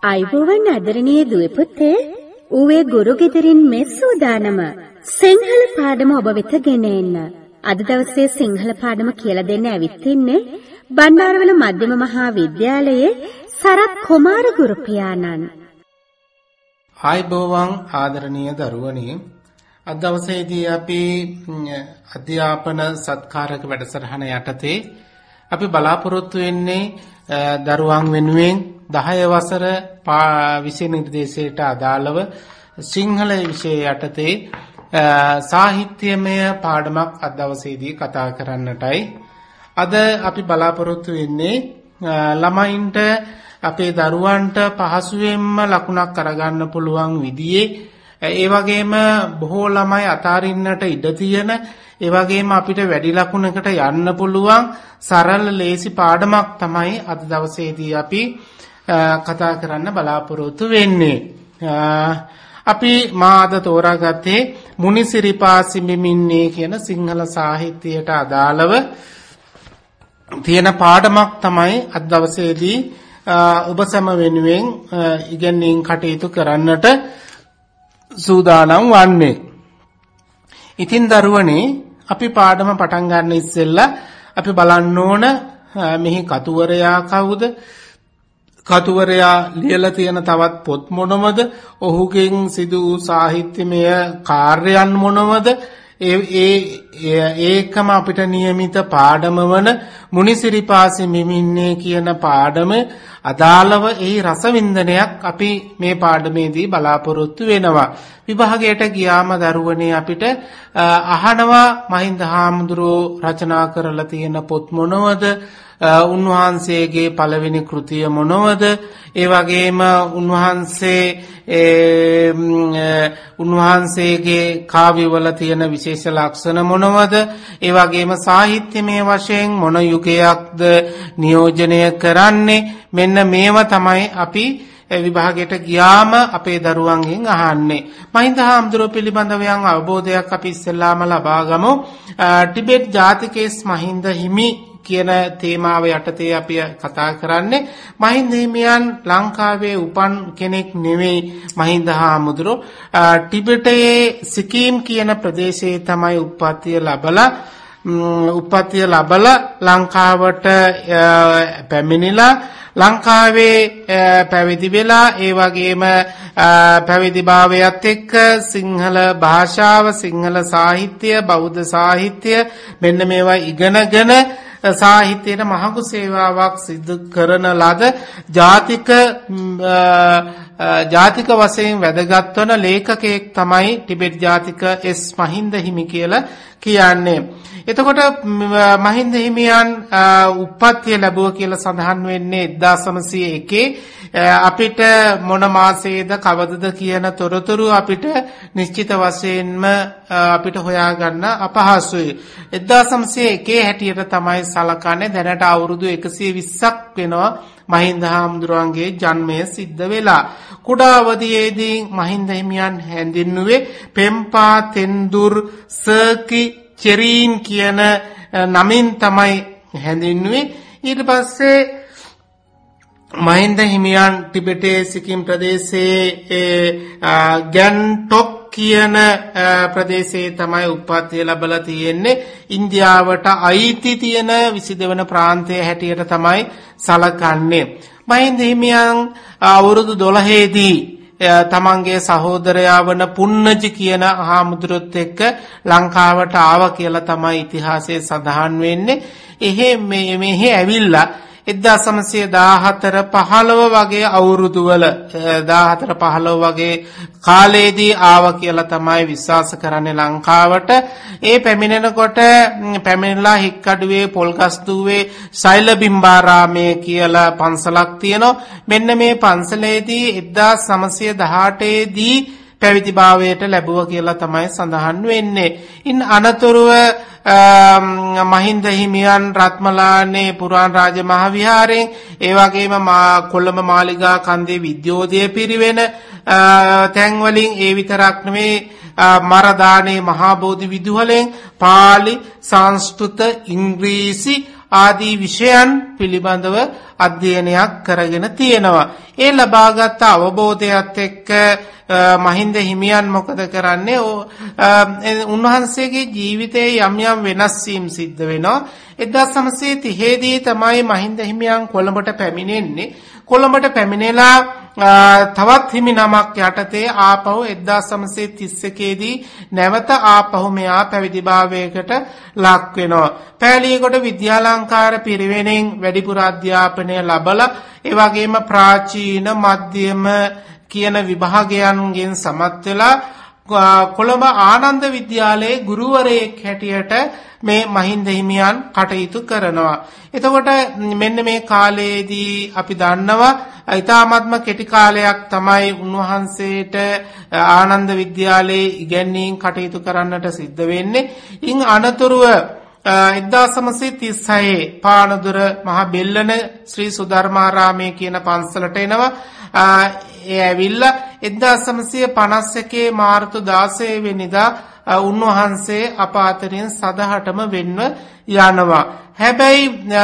අයිබෝවන් ආදරණීය දුවේ පුතේ, ඌවේ ගුරු ගෙදරින් මේ සූදානම සිංහල පාඩම ඔබ වෙත ගෙන එන්න. අද දවසේ සිංහල පාඩම කියලා දෙන්න ඇවිත් ඉන්නේ බණ්ඩාරවල මධ්‍යම මහා විද්‍යාලයේ සරත් කුමාර ගුරු පියාණන්. අයිබෝවන් ආදරණීය දරුවනි, අද දවසේදී අපි අධ්‍යාපන සත්කාරක වැඩසටහන යටතේ අපි බලාපොරොත්තු වෙන්නේ දරුවන් වෙනුවෙන් 10 වසර විෂය නිර්දේශයට අදාළව සිංහල විෂය යටතේ සාහිත්‍යමය පාඩමක් අද දවසේදී කතා කරන්නටයි. අද අපි බලාපොරොත්තු වෙන්නේ ළමයින්ට අපේ දරුවන්ට පහසුවෙන්ම ලකුණක් අරගන්න පුළුවන් විදිහේ, ඒ වගේම බොහෝ ළමයි අතාරින්නට ඉඩ තියෙන, ඒ වගේම අපිට වැඩි ලකුණකට යන්න පුළුවන් සරල ලේසි පාඩමක් තමයි අද දවසේදී අපි කතා කරන්න බලාපොරොත්තු වෙන්නේ. අපි අද තෝරාගත්තේ මුනිසිරිපා සිඹිමින්නේ කියන සිංහල සාහිත්‍යයට අදාළව තියෙන පාඩමක් තමයි අද දවසේදී ඔබ සැම වෙනුවෙන් ඉගෙනීම් කටයුතු කරන්නට සූදානම් වන්නේ. ඉතින් දරුවනේ, අපි පාඩම පටන් ගන්න ඉස්සෙල්ලා අපි බලන්න ඕන මෙහි කතුවරයා කවුද? කතුවරයා ලියලා තියෙන තවත් පොත් මොනවද? ඔහුගෙන් සිදු වූ සාහිත්‍යමය කාර්යයන් මොනවද? ඒකම අපිට નિયમિત පාඩම වන මුනිසිරිපා සිඹිමින්නේ කියන පාඩම අදාළව ඒ රසවින්දනයක් අපි මේ පාඩමේදී බලාපොරොත්තු වෙනවා. විභාගයට ගියාම දරුවනේ අපිට අහනවා මහින්ද හාමුදුරුවෝ රචනා කරලා තියෙන පොත් මොනවද? උන්වහන්සේගේ පළවෙනි කෘතිය මොනවද? ඒ වගේම උන්වහන්සේගේ කාව්‍යවල තියෙන විශේෂ ලක්ෂණ මොනවද? ඒ වගේම සාහිත්‍යමය වශයෙන් මොන යුගයක්ද නියෝජනය කරන්නේ? මෙන්න මේව තමයි අපි විභාගයට ගියාම අපේ දරුවන්ගෙන් අහන්නේ. මහින්ද හාමුදුරුවෝ පිළිබඳව යම් අවබෝධයක් අපි ඉස්සෙල්ලාම ලබා ගමු. ටිබෙට් ජාතිකේස් මහින්ද හිමි කියන තේමාව යටතේ අපි කතා කරන්නේ. මහින්ද හිමියන් ලංකාවේ උපන් කෙනෙක් නෙවෙයි. මහින්ද හාමුදුරුවෝ ටිබෙටයේ සිකිම් කියන ප්‍රදේශයේ තමයි උප්පත්තිය ලැබලා ලංකාවට පැමිණිලා ලංකාවේ පැවිදි වෙලා, ඒ වගේම පැවිදි භාවයත් එක්ක සිංහල භාෂාව, සිංහල සාහිත්‍ය, බෞද්ධ සාහිත්‍ය මෙන්න මේවා ඉගෙනගෙන සාහිත්‍යයට මහඟු සේවාවක් සිදු කරන ලද ජාතික වශයෙන් වැදගත් වන ලේඛකයෙක් තමයි ටිබෙට් ජාතික එස් මහින්ද හිමි කියලා කියන්නේ. එතකොට මහින්ද හිමියන් උප්පත්තිය ලැබුවා කියලා සඳහන් වෙන්නේ 1901. අපිට මොන මාසයේද කවදද කියන තොරතුරු අපිට නිශ්චිත වශයෙන්ම අපිට හොයාගන්න අපහසුයි. 1901 හැටියට තමයි සලකන්නේ. දැනට අවුරුදු 120ක් වෙනවා මහින්ද හාමුදුරුවන්ගේ ජන්මය සිද්ධ වෙලා. කුඩා අවදියේදී මහින්ද හිමියන් හැඳින්නුවේ පෙම්පා තෙන්දුර් සර්කි චෙරීන් කියන නමින් තමයි හැඳින්නුවේ. ඊට පස්සේ මහින්ද හිමියන් ටිබෙටේ සිකිම් ප්‍රදේශයේ ගැන්ටොක් කියන ප්‍රදේශයේ තමයි උප්පත්තිය ලැබලා තියෙන්නේ. ඉන්දියාවට අයිති තියෙන 22 වන ප්‍රාන්තය හැටියට තමයි සලකන්නේ. මහින්ද හිමියන් අවුරුදු 12 දී තමන්ගේ සහෝදරයා වන පුන්නජි කියන හාමුදුරුවොත් එක්ක ලංකාවට ආවා කියලා තමයි ඉතිහාසයේ සඳහන් වෙන්නේ. මෙහි ඇවිල්ලා 1914-15 වගේ අවුරුදුවල 14-15 වගේ කාලයේදී ආවා කියලා තමයි විශ්වාස කරන්නේ ලංකාවට. ඒ පැමිණෙනලා හික්කඩුවේ පොල්ගස්දුවේ ශෛලබිම්බාරාමයේ කියලා පන්සලක් තියෙනවා. මෙන්න මේ පන්සලේදී 1918 දී පැවිදි භාවයට ලැබුවා කියලා තමයි සඳහන් වෙන්නේ. ඉන් අනතුරුව මහින්ද හිමියන් රත්මලානේ පුරාණ රාජ මහවිහාරයෙන්, ඒ වගේම කොළඹ මාලිගා කන්දේ විද්‍යෝදය පිරිවෙන තැන් වලින් ඒ විතරක් නෙවෙයි මරදානේ මහා බෝධි විදුහලෙන් පාලි, සංස්කෘත, ඉංග්‍රීසි ආදී විෂයන් පිළිබඳව අධ්‍යයනයක් කරගෙන තියෙනවා. ඒ ලබාගත් අවබෝධයත් එක්ක මහින්ද හිමියන් මොකද කරන්නේ? උන්වහන්සේගේ ජීවිතයේ යම් යම් වෙනස් වීම් සිද්ධ වෙනවා. 1930 දී තමයි මහින්ද හිමියන් කොළඹට පැමිණෙන්නේ. කොළඹට පැමිණෙලා තවත් හිමි නමක් යටතේ ආපහු 1931 දී නැවත ආපහු මෙයා පැවිදිභාවයකට ලක් වෙනවා. පෑලියගොඩ විද්‍යාලංකාර පිරිවෙනෙන් වැඩිපුර අධ්‍යාපනය ලැබලා ඒ වගේම ප්‍රාචීන මධ්‍යම කියන විභාගයන්ගෙන් සමත් වෙලා කොළඹ ආනන්ද විද්‍යාලයේ ගුරුවරයෙක් හැටියට මේ මහින්ද හිමියන් කටයුතු කරනවා. එතකොට මෙන්න මේ කාලයේදී අපි දන්නවා ඊ타ත්ම කෙටි කාලයක් තමයි උන්වහන්සේට ආනන්ද විද්‍යාලයේ ඉගැන්වීම් කටයුතු කරන්නට සිද්ධ වෙන්නේ. ඉන් අනතුරුව 1936 පානදුර මහ බෙල්ලන ශ්‍රී සුධර්මාරාමයේ කියන පන්සලට එනවා. ඒ ඇවිල්ලා 1951 මාර්තු 16 වෙනිදා උන්වහන්සේ අප අතරින් සදහටම වෙන්ව යනවා. හැබැයි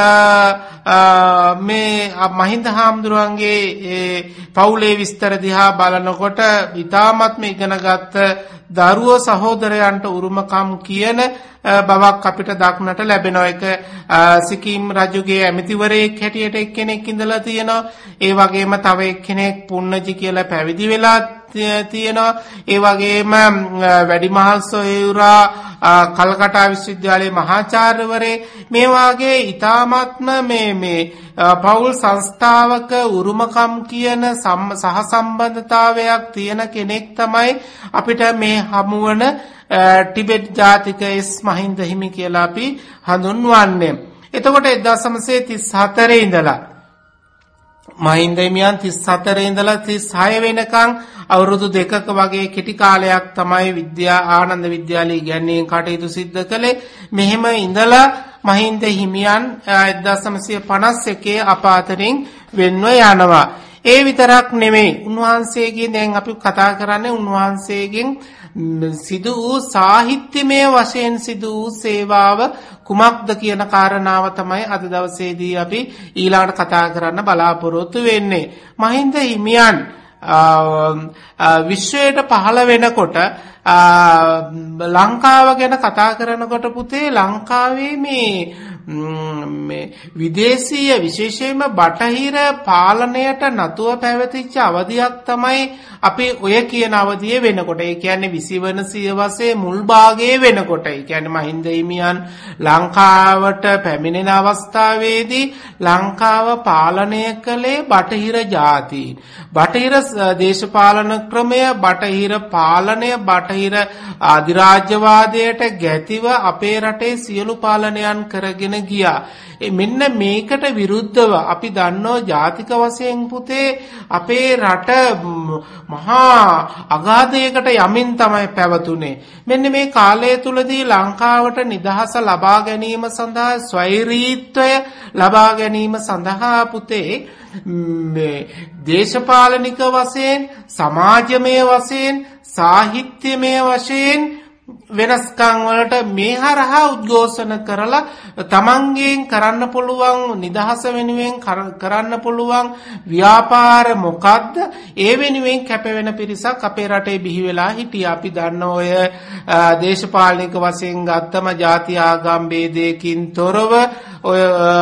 මේ මහින්ද හාමුදුරුවන්ගේ පවුලේ විස්තර දිහා බලනකොට ඊ타ත්ම ඉගෙනගත් දරුවෝ සහෝදරයන්ට උරුමකම් කියන බවක් අපිට දක්නට ලැබෙනවා. ඒක සිකිම් රජුගේ ඇමතිවරයෙක් හැටියට එක්කෙනෙක් ඉඳලා තියෙනවා. ඒ වගේම තව එක්කෙනෙක් පුන්නජි කියලා පැවිදි වෙලා තියෙනවා. ඒ වගේම වැඩිමහල් සොයුරා කල්කටා විශ්වවිද්‍යාලයේ මහාචාර්යවරේ මේ වාගේ ඊ타ත්ම මේ පෞල් සංස්ථාවක උරුමකම් කියන සහසම්බන්ධතාවයක් තියෙන කෙනෙක් තමයි අපිට මේ හමුවන ටිබෙට් ජාතික එස් මහින්ද හිමි කියලා අපි හඳුන්වන්නේ. එතකොට 1934 ඉඳලා මහින්ද හිමියන් 34 ඉඳලා 36 වෙනකන් අවුරුදු දෙකක වගේ කෙටි කාලයක් තමයි ආනන්ද විද්‍යාලයේ ඉගැන්වීම් කටයුතු සිද්ධ කළේ. මෙහෙම ඉඳලා මහින්ද හිමියන් 1951 අප අතරින් වෙන්ව යනවා. ඒ විතරක් නෙමෙයි උන්වහන්සේගෙන් දැන් අපි කතා කරන්නේ උන්වහන්සේගෙන් සිදු වූ සාහිත්‍යමය වශයෙන් සිදු වූ සේවාව කුමක්ද කියන කාරණාව තමයි අද දවසේදී අපි ඊළඟට කතා කරන්න බලාපොරොත්තු වෙන්නේ. මහින්ද හිමියන් විශ්වයට පහළ වෙනකොට ලංකාව ගැන කතා කරනකොට පුතේ ලංකාවේ මේ විදේශීය විශේෂයෙන්ම බටහිර පාලනයට නතුව පැවතිච්ච අවධියක් තමයි අපි ඔය කියන අවධිය වෙනකොට. ඒ කියන්නේ 20 වන සියවසේ මුල් භාගයේ වෙනකොට. ඒ කියන්නේ මහින්ද හිමියන් ලංකාවට පැමිණෙන අවස්ථාවේදී ලංකාව පාලනය කළේ බටහිර ජාතීන්. බටහිර දේශපාලන ක්‍රමය, බටහිර පාලනය, බටහිර අධිරාජ්‍යවාදයට ගැතිව අපේ රටේ සියලු පාලනයන් කරගෙන ගියා. මෙන්න මේකට විරුද්ධව අපි දන්නෝ ජාතික වශයෙන් පුතේ අපේ රට මහා අගාධයකට යමින් තමයි පැවතුනේ. මෙන්න මේ කාලය තුලදී ලංකාවට නිදහස ලබා ගැනීම සඳහා ස්වෛරීත්වය ලබා ගැනීම සඳහා පුතේ මේ දේශපාලනික වශයෙන්, සමාජමය වශයෙන්, සාහිත්‍යමය වශයෙන් වෙනස්කම් වලට මේ හරහා උද්ඝෝෂණ කරලා තමන්ගෙන් කරන්න පුළුවන් නිදහස වෙනුවෙන් කරන්න පුළුවන් ව්‍යාපාර මොකද්ද ඒ වෙනුවෙන් කැපවෙන පිරිසක් අපේ රටේ බිහි වෙලා හිටියා. අපි දන්න ඔය දේශපාලනික වශයෙන් ගත්තම ಜಾති ආගම් ભેදයකින් තොරව ඔය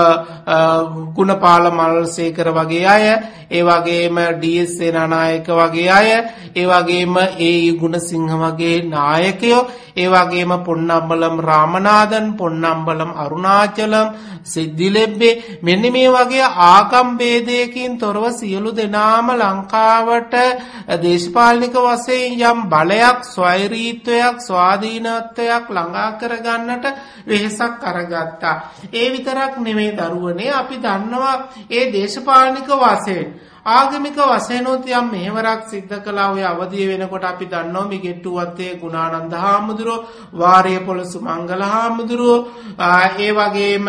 ගුණපාල මල්සේකර වගේ අය, ඒ වගේම ඩී.එස්. සේනානායක වගේ අය, ඒ වගේම ඒ ගුණසිංහ වගේ නායකයෝ, ඒ වගේම පොන්නම්බලම් රාමනාදන්, පොන්නම්බලම් අරුණාචලම්, සිද්ධිලෙබ්බේ මෙන්න මේ වගේ ආගම් ભેදයකින් තොරව සියලු දෙනාම ලංකාවට දේශපාලනික වශයෙන් යම් බලයක්, ස්වෛරීත්වයක්, ස්වාධීනත්වයක් ළඟා කරගන්නට වෙහෙසක් අරගත්තා. ඒ විතරක් නෙමෙයි දරුවනේ අපි දන්නවා ඒ දේශපාලනික වශයෙන් ආගමික වශයෙන් යම් මෙහෙවරක් සිද්ධ කළා. ඔය අවධිය වෙනකොට අපි දන්නවා මිගෙට්ටුවත්තේ ගුණානන්ද හාමුදුරුවෝ, වාරියපොළ සුමංගල හාමුදුරුවෝ, ඒ වගේම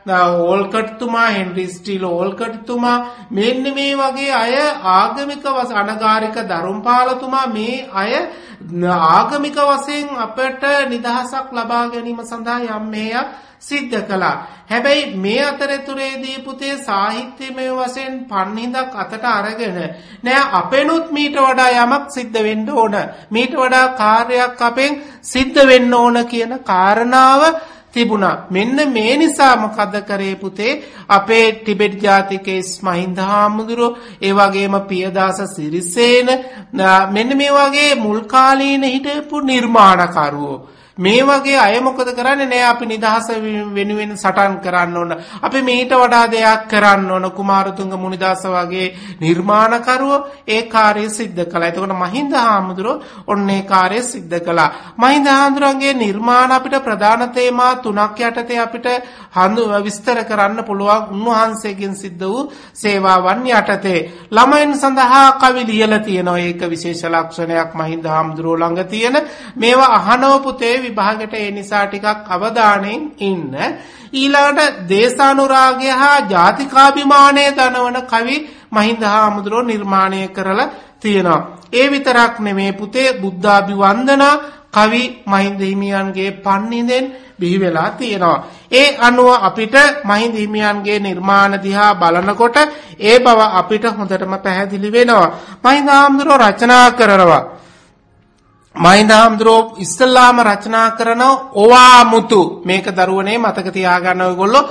ඕල්කට්තුමා හෙන්රි ස්ටීල් ඕල්කට්තුමා මෙන්න මේ වගේ අය ආගමික අනගාരിക ධර්මපාලතුමා මේ අය ආගමික වශයෙන් අපට නිදහසක් ලබා ගැනීම සඳහා යම් මේයක් සිද්ධ කළා. හැබැයි මේ අතරතුරේදී පුතේ සාහිත්‍යමය වශයෙන් පන්හිඳක් අතට අරගෙන නෑ අපෙනුත් මීට වඩා යමක් සිද්ධ වෙන්න ඕන. මීට වඩා කාර්යයක් අපෙන් සිද්ධ වෙන්න ඕන කියන කාරණාව තිබුණා. මෙන්න මේ නිසා මොකද කරේ පුතේ අපේ ටිබෙට් ජාතිකයේ මහින්ද හාමුදුරුවෝ ඒ වගේම පියදාස සිරිසේන මෙන්න මේ වගේ මුල් කාලීන හිටපු නිර්මාණකරුවෝ මේ වගේ අය මොකද කරන්නේ නෑ අපි නිදහස වෙනුවෙන් සටන් කරන්න ඕන. අපි මීට වඩා දෙයක් කරන්න ඕන. කුමාරතුංග මුනිදාස වගේ නිර්මාණකරුවෝ ඒ කාර්යය සිද්ධ කළා. එතකොට මහින්ද හාමුදුරුවෝ ඔන්න ඒ කාර්යය සිද්ධ කළා. මහින්ද හාමුදුරුවන්ගේ නිර්මාණ අපිට ප්‍රධාන තේමා තුනක් යටතේ අපිට විස්තර කරන්න පුළුවන් උන්වහන්සේගෙන් සිද්ධ වූ සේවාවන් යටතේ. ළමයින් සඳහා කවි ලියලා තියෙනවා. ඒක විශේෂ ලක්ෂණයක් මහින්ද හාමුදුරුවෝ ළඟ තියෙන. මේවා අහනව පුතේ විභාගයට ඒ නිසා ටිකක් අවධානයෙන් ඉන්න. ඊළඟට දේශානුරාගය හා ජාතිකාභිමානය දනවන කවි මහින්ද හාමුදුරුවෝ නිර්මාණය කරලා තියෙනවා. ඒ විතරක් නෙමේ පුතේ බුද්ධාභිවන්දනා කවි මහින්ද හිමියන්ගේ පන්හිඳෙන් බිහි වෙලා තියෙනවා. ඒ අනුව අපිට මහින්ද හිමියන්ගේ නිර්මාණ දිහා බලනකොට ඒ බව අපිට හොඳටම පැහැදිලි වෙනවා. මහින්ද හාමුදුරුවෝ රචනා කරනවා. මහින්ද හාමුදුරුවෝ ඉස්සල්ලාම රචනා කරන ඔවාමුතු මේක දරුවනේ මතක තියාගන්න ඔයගොල්ලෝ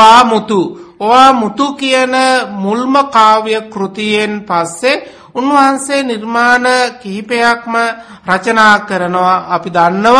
ඔවාමුතු කියන මුල්ම කාව්‍ය කෘතියෙන් පස්සේ උන්වහන්සේ නිර්මාණ කිහිපයක්ම රචනා කරනවා. අපි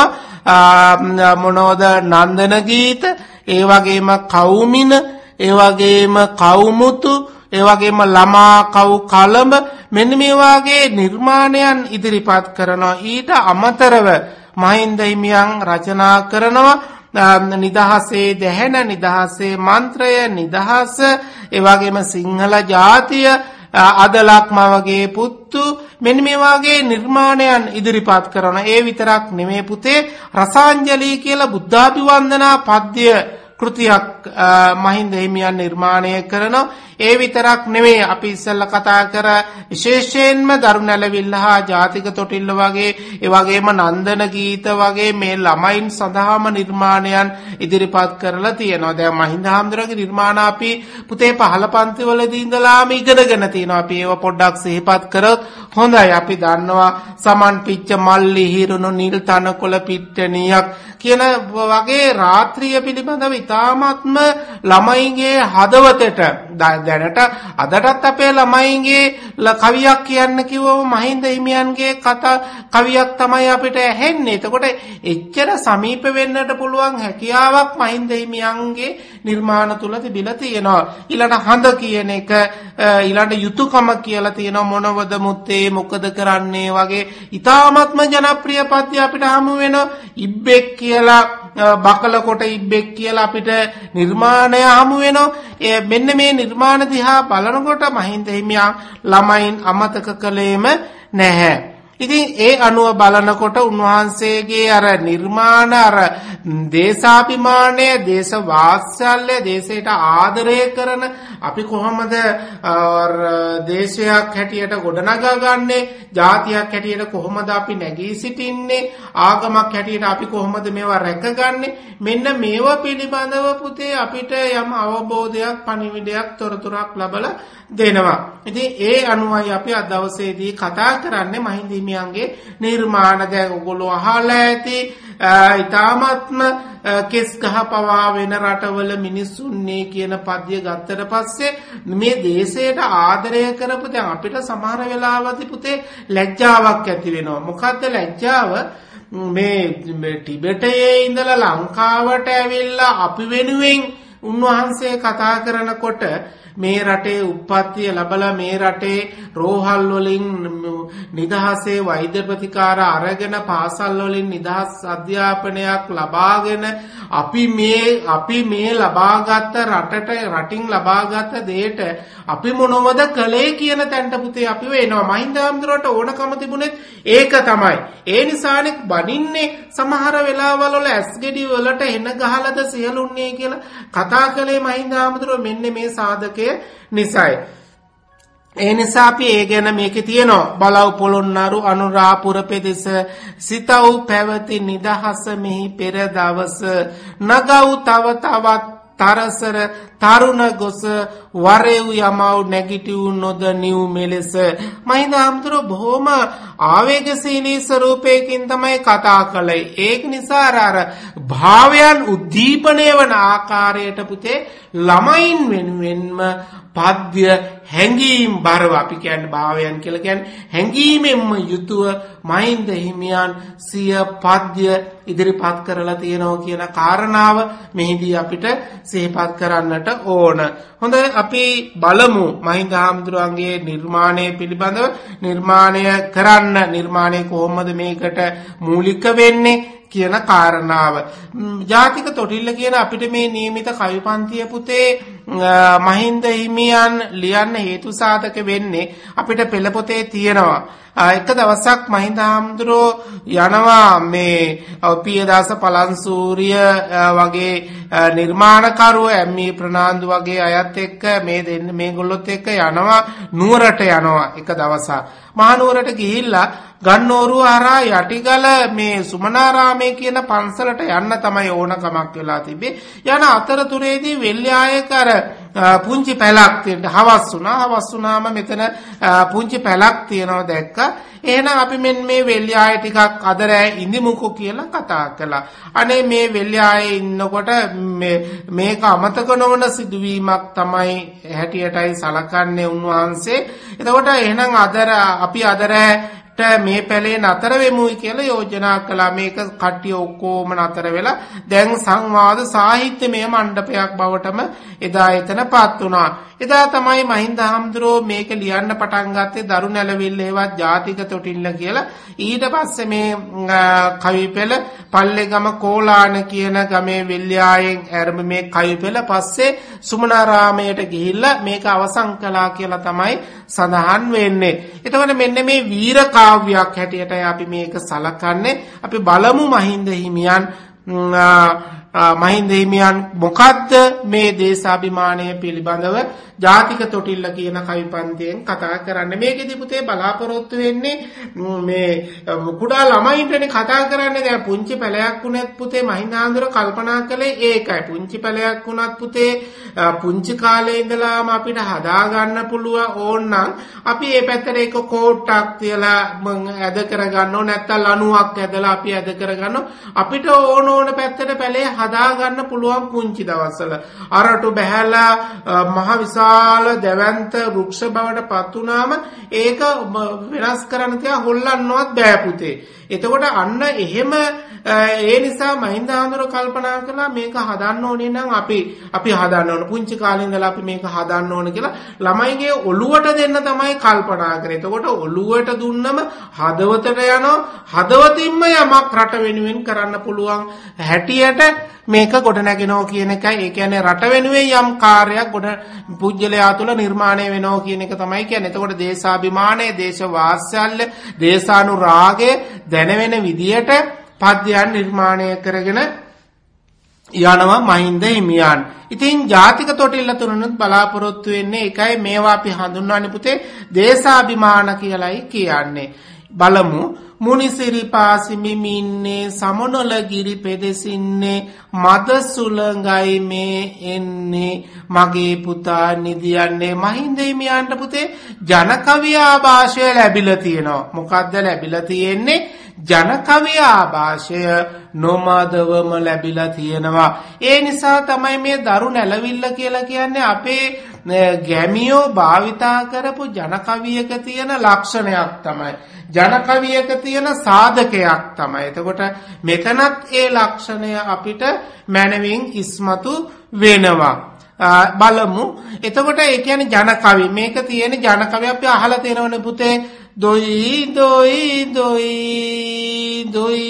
දන්නවා මොනෝද නන්දන ගීත, ඒ වගේම කවුමින, ඒ වගේම කවුමුතු, ඒ වගේම ළමා කව් කලඹ මෙන්න මේ වාගේ නිර්මාණයන් ඉදිරිපත් කරනවා. ඊට අමතරව මහින්ද හිමියන් රචනා කරනවා නිදහසේ දැහැන, නිදහසේ මන්ත්‍රය, නිදහස, ඒ වගේම සිංහල ජාතිය, අදලක්ම වගේ පුත්තු මෙන්න මේ වාගේ නිර්මාණයන් ඉදිරිපත් කරනවා. ඒ විතරක් නෙමේ පුතේ රසාංජලි කියලා බුද්ධාභිවන්දනා පද්‍ය කෘතියක් මහින්ද හිමියන් නිර්මාණය කරනවා. ඒ විතරක් නෙමෙයි අපි ඉස්සෙල්ලා කතා කර විශේෂයෙන්ම දරුණැලවිල්ල හා ජාතික තොටිල්ල වගේ ඒ වගේම නන්දන ගීත වගේ මේ ළමයින් සඳහාම නිර්මාණයන් ඉදිරිපත් කරලා තියෙනවා. දැන් මහින්ද හාමුදුරුවෝගේ නිර්මාණ අපි පුතේ පහළ පන්ති වලදී ඉඳලාම ඉගෙනගෙන තියෙනවා. අපි ඒව පොඩ්ඩක් සිහිපත් කරොත් හොඳයි. අපි දන්නවා සමන් පිච්ච මල්ලි හිරුණු නිල් තනකොළ පිට්ටනියක් කියන වගේ රාත්‍රිය පිළිබඳව ඉතාමත්ම ළමයින්ගේ හදවතට දැනට අදටත් අපේ ළමයින්ගේ කවියක් කියන්න කිව්වම මහින්ද හිමියන්ගේ කවියක් තමයි අපිට ඇහෙන්නේ. එතකොට එච්චර සමීප වෙන්නට පුළුවන් හැකියාවක් මහින්ද හිමියන්ගේ නිර්මාණ තුල තිබිලා තියෙනවා. ඊළඟ හඳ කියන එක, ඊළඟ යුතුයකම කියලා තියෙනවා. මොනවද මුත්තේ මොකද කරන්නේ වගේ ඉතාමත්ම ජනප්‍රිය පද්‍ය අපිට හමු වෙනවා. ඉබ්බෙක් කියලා බකල කොට ඉබ්බෙක් කියලා අපිට නිර්මාණය හමු වෙනවා. මෙන්න මේ නිර්මාණ දිහා බලනකොට මහින්ද හිමියන් ළමයින් අමතක කළේම නැහැ. ඉතින් ඒ අනුව බලනකොට උන්වහන්සේගේ අර නිර්මාණ අර දේශාභිමානය, දේශ වාත්සල්‍ය, දේශයට ආදරය කරන අපි කොහොමද දේශයක් හැටියට ගොඩනගා ගන්නේ, ජාතියක් හැටියට කොහොමද අපි නැගී සිටින්නේ, ආගමක් හැටියට අපි කොහොමද මේවා රැකගන්නේ, මෙන්න මේවා පිළිබඳව පුතේ අපිට යම් අවබෝධයක්, පණිවිඩයක්, තොරතුරක් ලැබලා දෙනවා. ඉතින් ඒ අනුවයි අපි අද දවසේදී කතා කරන්නේ මහින්ද හිමියන්ගේ නිර්මාණ. දැන් ඔයගොල්ලෝ අහලා ඇති ඊ타මත්ම කෙස් ගහ පවා වෙන රටවල මිනිස්සුන්නේ කියන පද්‍ය ගත්තට පස්සේ මේ දේශයට ආදරය කරපු දැන් අපිට සමහර වෙලාවදී පුතේ ලැජ්ජාවක් ඇති වෙනවා. මොකද්ද ලැජ්ජාව? මේ ටිබෙටයේ ඉඳලා ලංකාවට ඇවිල්ලා අපි වෙනුවෙන් උන්වහන්සේ කතා කරනකොට මේ රටේ උප්පත්තිය ලැබලා මේ රටේ රෝහල් වලින් නිදහසේ වෛද්‍ය ප්‍රතිකාර අරගෙන පාසල් වලින් නිදහස් අධ්‍යාපනයක් ලබාගෙන අපි මේ ලබාගත් රටින් ලබාගත් දෙයට අපි මොනවද කළේ කියන තැනට පුතේ අපි වෙනවා. මහින්ද හාමුදුරුවන්ට ඕනකම තිබුණෙත් ඒක තමයි. ඒ නිසානේ බනින්නේ සමහර වෙලාවල් වල ඇස්ගෙඩි වලට එන ගහලද සියලුන්නේ කියලා කතා කළේ මහින්ද හාමුදුරුවෝ මෙන්න මේ සාධකය නිසායි. ඒ නිසා අපි ඒ ගැන මේකේ තියෙනවා බලව් පොළොන්නරු අනුරාපුර පෙදෙස සිතව් පැවති නිදහස මෙහි පෙර දවස නගව් තව තවත් තරසර තරුණ ගොස වරෙව් යමව් නැගිටිව් නොදනිව් මෙලෙස මහින්ද හාමුදුරුවෝ බොහොම ආවේගශීලී ස්වරූපයකින් තමයි කතා කළේ. ඒක නිසා අර භාවයන් උද්දීපනය වන ආකාරයට පුතේ ළමයින් වෙනුවෙන්ම පද්‍ය හැඟීම් බරව අපි කියන්නේ භාවයන් කියලා කියන්නේ හැඟීමෙන්ම යුතුව මහින්ද හිමියන් සිය පද්‍ය ඉදිරිපත් කරලා තියෙනවා කියන කාරණාව මෙහිදී අපිට සිහිපත් කරන්නට ඕන. හොඳයි අපි බලමු මහින්ද හාමුදුරුවන්ගේ නිර්මාණය පිළිබඳව නිර්මාණය කොහොමද මේකට මූලික වෙන්නේ කියන කාරණාව. ජාතික තොටිල්ල කියන අපිට මේ නියමිත කවි පන්තිය පුතේ මහින්ද හිමියන් ලියන්න හේතු සාධක වෙන්නේ අපිට පෙළ පොතේ තියෙනවා. එක දවසක් මහින්ද හාමුදුරුවෝ යනවා මේ පියදාස පලන්සූරිය වගේ නිර්මාණකරුවෝ එම්.ඊ. ප්‍රනාන්දු වගේ අයත් එක්ක මේගොල්ලොත් එක්ක යනවා නුවරට යනවා එක දවසක්. මහනුවරට ගිහිල්ලා ගන්නෝරුව හරහා යටිගල මේ සුමනාරාමේ කියන පන්සලට යන්න තමයි ඕනකමක් වෙලා තිබේ. යන අතරතුරේදී වෙල්යායක අර පුංචි පැලක් තියෙන හවස් වුණාම මෙතන පුංචි පැලක් තියෙනවා දැක්කා. එහෙනම් අපි මෙන්න මේ වෙල්යාය ටිකක් අද රෑ ඉඳිමුකෝ කියලා කතා කළා. අනේ මේ වෙල්යායේ ඉන්නකොට මේක අමතක නොවන සිදුවීමක් තමයි හැටියටයි සලකන්නේ උන්වහන්සේ. එතකොට එහෙනම් අපි අද රෑට මේ පැලේ නතර වෙමුයි කියලා යෝජනා කළා. මේක කට්ටිය ඔක්කොම නතර වෙලා දැන් සංවාද සාහිත්‍යමය මණ්ඩපයක් බවටම එදා එතනපත් වුණා. එදා තමයි මහින්ද හාමුදුරුවෝ මේක ලියන්න පටන් ගත්තේ දරු නැලවිල්ල හේවත් ජාතික තොටිල්ල කියලා. ඊට පස්සේ මේ කවි පෙළ පල්ලේගම කෝලාන කියන ගමේ වෙල්යායෙන් ආරම්භ මේ කවි පෙළ පස්සේ සුමනාරාමයට ගිහිල්ලා මේක අවසන් කළා කියලා තමයි සඳහන් වෙන්නේ. එතකොට මෙන්න මේ වීර කාව්‍යයක් හැටියටයි අපි මේක සලකන්නේ. අපි බලමු මහින්ද හිමියන් මොකද්ද මේ දේශාභිමානය පිළිබඳව ජාතික තොටිල්ල කියන කවි පන්තියෙන් කතා කරන්න. මේකෙදි පුතේ බලාපොරොත්තු වෙන්නේ මේ කුඩා ළමයින්ටනේ කතා කරන්නේ. දැන් පුංචි පැලයක් වුණත් පුතේ මහින්ද හාමුදුරුවෝ කල්පනා කළේ ඒකයි. පුංචි පැලයක් වුණත් පුතේ පුංචි කාලේ ඉඳලාම අපිට හදා ගන්න පුළුවන් ඕනනම් අපි මේ පැත්තට එක කෝට්ටක් තියලා ඇද කරගන්නෝ නැත්නම් ලණුවක් ඇදලා අපි ඇද කරගන්නෝ අපිට ඕන පැත්තට පැලේ හදා ගන්න පුළුවන් පුංචි දවස්වල. අරටු බහැලා මහ විශාල දැවැන්ත වෘක්ෂ බවට පත් වුණාම ඒක වෙනස් කරන්න තියා හොල්ලන්නවත් බෑ පුතේ. එතකොට අන්න එහෙම ඒ නිසා මහින්ද හාමුදුරුවෝ කල්පනා කළා මේක හදන්න ඕනේ නම් අපි හදන්න ඕන. පුංචි කාලේ ඉඳලා අපි මේක හදන්න ඕන කියලා ළමයිගේ ඔළුවට දෙන්න තමයි කල්පනා කරේ. එතකොට ඔළුවට දුන්නම හදවතට යනවා. හදවතින්ම යමක් රට වෙනුවෙන් කරන්න පුළුවන් හැටියට මේක ගොඩ නැගෙනවා කියන එකයි. ඒ කියන්නේ රට වෙනුවෙන් යම් කාර්යයක් ගොඩ පුජ්‍යලයා තුළ නිර්මාණය වෙනවා කියන එක තමයි කියන්නේ. එතකොට දේශාභිමානය, දේශවාත්සල්‍ය, දේශානුරාගය දැනෙන විදියට පද්‍යයන් නිර්මාණය කරගෙන යනවා මහින්ද හිමියන්. ඉතින් ජාතික තොටිල්ල තුනනුත් බලාපොරොත්තු වෙන්නේ එකයි. මේවා අපි හඳුන්වන්නේ පුතේ දේශාභිමාන කියලායි කියන්නේ. බලමු. මුනිසිරිපාසිමිමින්නේ සමනොල ගිරි පෙදෙසින්නේ මද සුළඟයි මේ එන්නේ මගේ පුතා නිදියන්නේ. මහින්ද හිමියන්ට පුතේ ජනකවිය ආభాෂය ලැබිලා තියෙනවා. මොකද්ද ලැබිලා තියෙන්නේ? ජනකවිය ආభాෂය නොමදවම ලැබිලා තියෙනවා. ඒ නිසා තමයි මේ දරු නැලවිල්ල කියලා කියන්නේ අපේ ගැමියෝ භාවිතා කරපු ජනකවියක තියෙන ලක්ෂණයක් තමයි. ජනකවියක තියෙන සාධකයක් තමයි. එතකොට මෙතනත් ඒ ලක්ෂණය අපිට මනවින් ඉස්මතු වෙනවා. බලමු. එතකොට ඒ කියන්නේ ජනකවි. මේක තියෙන ජනකවි අපි අහලා තියෙනවනේ පුතේ. දොයි දොයි දොයි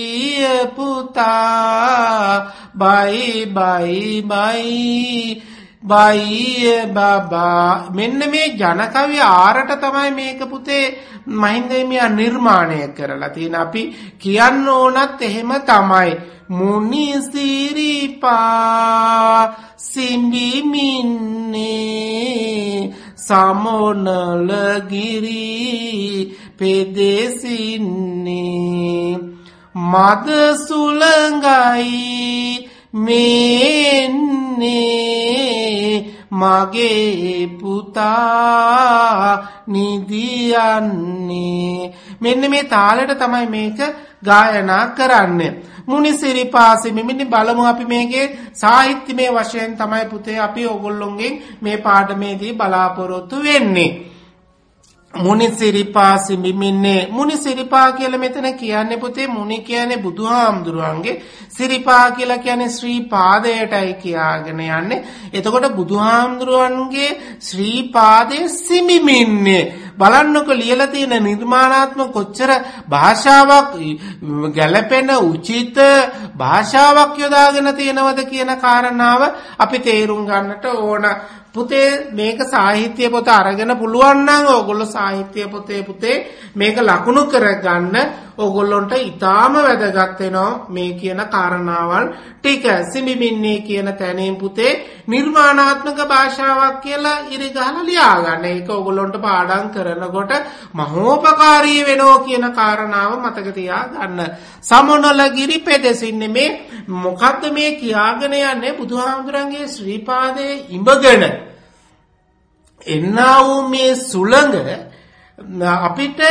දොයි පුතා බයි බයි බයි බයි බබා මෙන්න මේ ජනකවි ආරට තමයි මේක පුතේ මහින්ද හිමියා නිර්මාණය කරලා තියෙන. අපි කියන්න ඕනත් එහෙම තමයි. මුනි සිරිපා සිඹිමින්නේ සමොනලගිරි පෙදෙසින්නේ මද සුළඟයි මෙන්නේ මගේ පුතා නිදියන්නේ. මෙන්න මේ තාලෙට තමයි මේක ගායනා කරන්නේ. මුනි සිරිපාසි මෙන්න බලමු අපි මේකේ සාහිත්‍යමය වශයෙන් තමයි පුතේ අපි ඕගොල්ලොන්ගෙන් මේ පාඩමේදී බලාපොරොත්තු වෙන්නේ. මුනි සිරිපා සිඹිමින්නේ මුනි සිරිපා කියලා මෙතන කියන්නේ පුතේ මුනි කියන්නේ බුදුහාමුදුරුවන්ගේ සිරිපා කියලා කියන්නේ ශ්‍රී පාදයටයි කියාගෙන යන්නේ. එතකොට බුදුහාමුදුරුවන්ගේ ශ්‍රී පාදයේ සිඹිමින්නේ බලන්නකො ලියලා තියෙන නිර්මාණාත්මක කොච්චර භාෂාවක් ගැළපෙන උචිත භාෂාවක් යොදාගෙන තියෙනවද කියන කාරණාව අපි තේරුම් ගන්නට ඕන. පුතේ මේක සාහිත්‍ය පොත අරගෙන පුළුවන් නම් ඕගොල්ලෝ සාහිත්‍ය පොතේ මේක ලකුණු කරගන්න ඕගොල්ලොන්ට ඊටාම වැදගත් වෙනවා මේ කියන කාරණාවල් ටික. සිඹිමින්නේ කියන තැනින් පුතේ නිර්මාණාත්මක භාෂාවක් කියලා ඉරි ගහලා ලියා ගන්න. ඒක ඕගොල්ලොන්ට පාඩම් කරනකොට මහෝපකාරී වෙනවා කියන කාරණාව මතක තියාගන්න. සමොනලගිරි පෙදෙසින්නේ මේ මොකද්ද මේ කියාගෙන යන්නේ බුදුහාමුදුරන්ගේ ශ්‍රී පාදයේ ඉඹගෙන එන්නා වූ මේ සුළඟ අපිට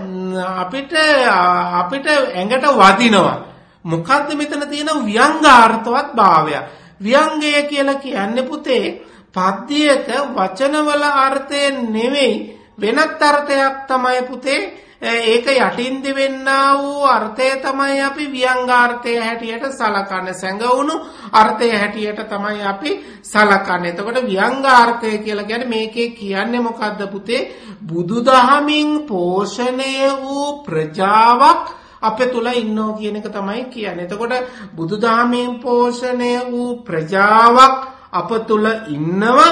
ඇඟට වදිනවා. මොකද්ද මෙතන තියෙන ව්‍යංගාර්ථවත් භාවය. ව්‍යංගය කියලා කියන්නේ පුතේ පද්‍යයක වචනවල අර්ථය නෙවෙයි වෙනත් අර්ථයක් තමයි පුතේ ඒක යටින් දෙවෙන්නා වූ අර්ථය තමයි අපි ව්‍යංගාර්ථය හැටියට සලකන්නේ. සැඟවුණු අර්ථය හැටියට තමයි අපි සලකන්නේ. එතකොට ව්‍යංගාර්ථය කියලා කියන්නේ මේකේ කියන්නේ මොකද්ද පුතේ? බුදුදහමින් පෝෂණය වූ ප්‍රජාවක් අපේ තුල ඉන්නෝ කියන එක තමයි කියන්නේ. එතකොට බුදුදහමින් පෝෂණය වූ ප්‍රජාවක් අප තුල ඉන්නවා.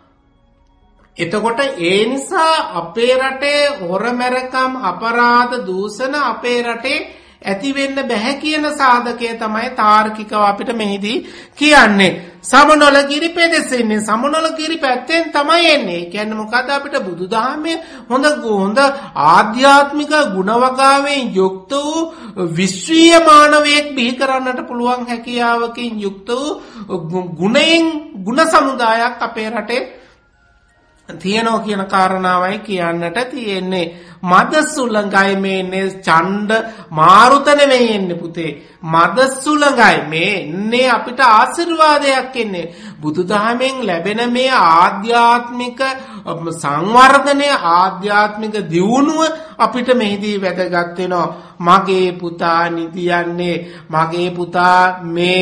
එතකොට ඒ නිසා අපේ රටේ හොරමැරකම් අපරාධ දූෂණ අපේ රටේ ඇති වෙන්න බෑ කියන සාධකය තමයි තාර්කිකව අපිට මෙහිදී කියන්නේ. සමනොලගිරි පෙදෙසින්නේ සමනොලගිරි පැත්තෙන් තමයි එන්නේ. ඒ කියන්නේ මොකද්ද අපිට බුදුදහමේ හොඳ ආධ්‍යාත්මික ගුණවගාවෙන් යුක්ත වූ විශ්වීය මානවයෙක් බිහි කරන්නට පුළුවන් හැකියාවකින් යුක්ත වූ ගුණ සමුදායක් අපේ රටේ තියනෝ කියන කාරණාවයි කියන්නට තියෙන්නේ. මද සුළඟයි මේන්නේ ඡණ්ඩ මාරුත නෙමෙයි එන්නේ පුතේ. මද සුළඟයි මේ එන්නේ අපිට ආශිර්වාදයක් එන්නේ. බුදුදහමෙන් ලැබෙන මේ ආධ්‍යාත්මික සංවර්ධනය ආධ්‍යාත්මික දියුණුව අපිට මෙහිදී වැදගත් වෙනවා. මගේ පුතා නිදියන්නේ මගේ පුතා මේ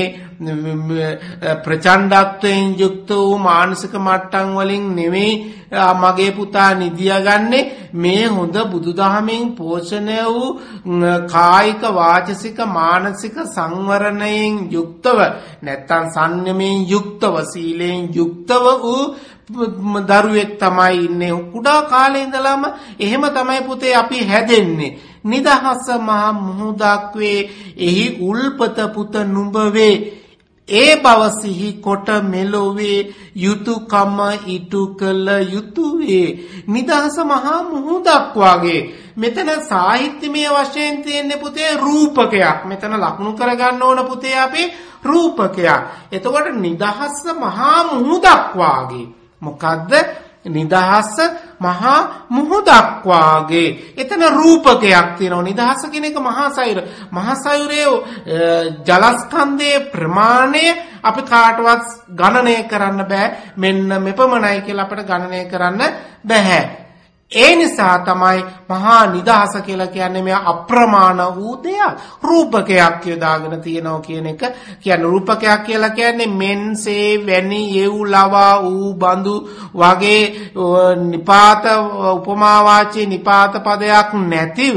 ප්‍රචණ්ඩත්වයෙන් යුක්ත වූ මානසික මට්ටම් වලින් නෙමෙයි මගේ පුතා නිදියගන්නේ මේ හොඳ බුදුදහමෙන් පෝෂණය වූ කායික වාචසික මානසික සංවරණයෙන් යුක්තව නැත්තම් සංයමයෙන් යුක්තව සීලයෙන් යුක්තව වූ දරුවෙක් තමයි ඉන්නේ. කුඩා කාලේ ඉඳලාම එහෙම තමයි පුතේ අපි හැදෙන්නේ. නිදහස මහ මුහුදක් වේ එහි උල්පත පුත නුඹ වේ ඒ බව සිහි කොට මෙලොවේ යුතුයකම ඉටු කළ යුතුයේ. නිදහස මහා මුහුදක් වගේ. මෙතන සාහිත්‍යමය වශයෙන් තියෙන්නේ පුතේ රූපකයක්. මෙතන ලකුණු කරගන්න ඕන පුතේ අපි රූපකයක්. එතකොට නිදහස මහා මුහුදක් වගේ. මොකද්ද? නිදහස මහා මුහුදක් වාගේ. එතන රූපකයක් තියෙනවා. නිදහස කියන එක මහා සයුර. මහා සයුරේ ජලස්කන්ධයේ ප්‍රමාණය අපි කාටවත් ගණනය කරන්න බෑ. මෙන්න මෙපමණයි කියලා අපිට ගණනය කරන්න බෑ. ඒ නිසා තමයි මහා නිදහස කියලා කියන්නේ මේ අප්‍රමාණ වූ දෙයක්. රූපකයක් යොදාගෙන තියෙනවා කියන එක. කියන්නේ රූපකයක් කියලා කියන්නේ මෙන්සේ වැනි යෙව් ලවා ඌ බඳු වගේ නිපාත උපමා වාචී නිපාත පදයක් නැතිව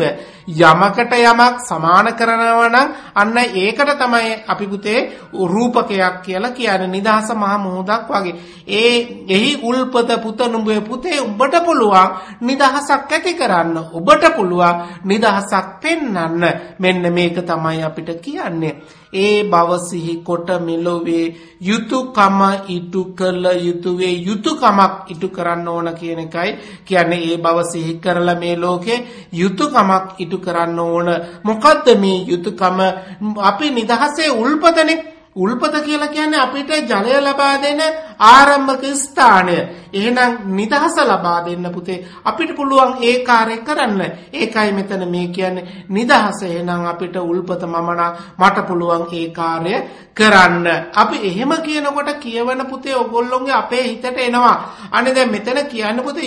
යමකට යමක් සමාන කරනවා නම් අන්න ඒකට තමයි අපි පුතේ රූපකයක් කියලා කියන්නේ. නිදහස මහ මොහොතක් වගේ. එහි උල්පත පුත නුඹේ පුතේ උඹට පුළුවන් නිදහසක් ඇති කරන්න. ඔබට පුළුවන් නිදහසක් පෙන්වන්න. මෙන්න මේක තමයි අපිට කියන්නේ. ඒ බව සිහි කොට මෙලොවේ යුතුයකම ඉටු කළ යුතුයේ යුතුයකමක් ඉටු කරන්න ඕන කියන එකයි කියන්නේ. ඒ බව සිහි කරලා මේ ලෝකේ යුතුයකමක් ඉටු කරන්න ඕන. මොකද්ද මේ යුතුයකම? අපි නිදහසේ උල්පතනේ. උල්පත කියලා කියන්නේ අපිට ජලය ලබා දෙන ආරම්භක ස්ථානය. එහෙනම් නිදහස ලබා දෙන්න පුතේ අපිට පුළුවන් ඒ කාර්යය කරන්න. ඒකයි මෙතන මේ කියන්නේ නිදහස. එහෙනම් අපිට උල්පත මට පුළුවන් ඒ කාර්යය කරන්න. අපි එහෙම කියනකොට කියවන පුතේ ඔයගොල්ලෝගේ අපේ හිතට එනවා. අනේ දැන් මෙතන කියන්න පුතේ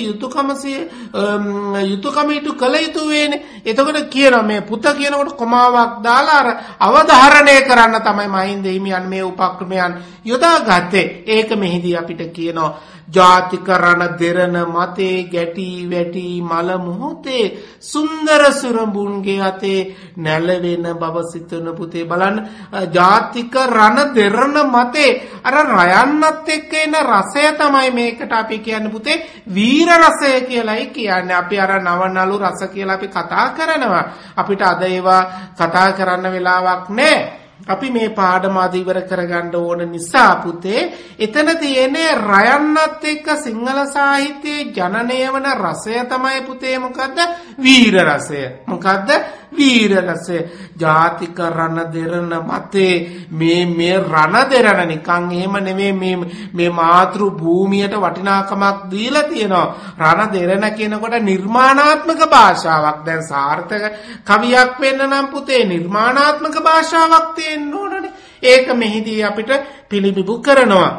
යුතුයකම ඉටු කළ යුතු වේනේ. එතකොට කියනවා මේ පුත කියනකොට කොමාවක් දාලා අර අවධාරණය කරන්න තමයි මහින්ද හිමියන් මේ උපක්‍රමයන් යොදාගත්තේ. ඒක මෙහිදී අපිට කියනවා ජාතික රණ දෙරණ මතේ ගැටි වැටි මල මොහොතේ සුන්දර සුරඹුන්ගේ අතේ නැලවෙන බව සිතන පුතේ. බලන්න ජාතික රණ දෙරණ මතේ අර රයන්නත් එක්ක එන රසය තමයි මේකට අපි කියන්නේ පුතේ වීර රසය කියලායි කියන්නේ. අපි අර නවනලු රස කියලා අපි කතා කරනවා. අපිට අද ඒවා කතා කරන්න වෙලාවක් නැහැ. අපි මේ පාඩම අද ඉවර කරගන්න ඕන නිසා පුතේ එතන තියෙන්නේ රයන්නත් එක්ක සිංහල සාහිත්‍යයේ ජනනය වන රසය තමයි පුතේ මොකද්ද? වීර රසය. මොකද්ද? වීර රසය. ජාතික රණ දෙරණ මතේ මේ රණ දෙරණ නිකන් එහෙම නෙමෙයි මේ මාතෘ භූමියට වටිනාකමක් දීලා තියෙනවා. රණ දෙරණ කියනකොට නිර්මාණාත්මක භාෂාවක්. දැන් සාර්ථක කවියක් වෙන්න නම් පුතේ නිර්මාණාත්මක භාෂාවක් තියෙන්න ඕනනේ. ඒක මෙහිදී අපිට පිළිබිඹු කරනවා.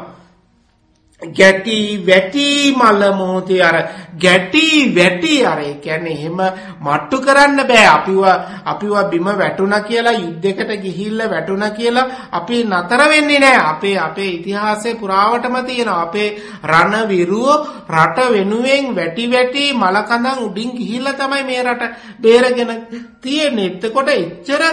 ගැටි වැටි මල මොහොතේ අර ගැටි වැටි අර ඒ කියන්නේ එහෙම මට්ටු කරන්න බෑ. අපිව බිම වැටුණා කියලා යුද්ධයකට ගිහිල්ලා වැටුණා කියලා අපි නතර වෙන්නේ නෑ. අපේ ඉතිහාසයේ පුරාවටම තියෙනවා. අපේ රණ විරුව රට වෙනුවෙන් වැටි වැටි මල කඳන් උඩින් ගිහිල්ලා තමයි මේ රට බේරගෙන තියෙන්නේ. එතකොට එච්චර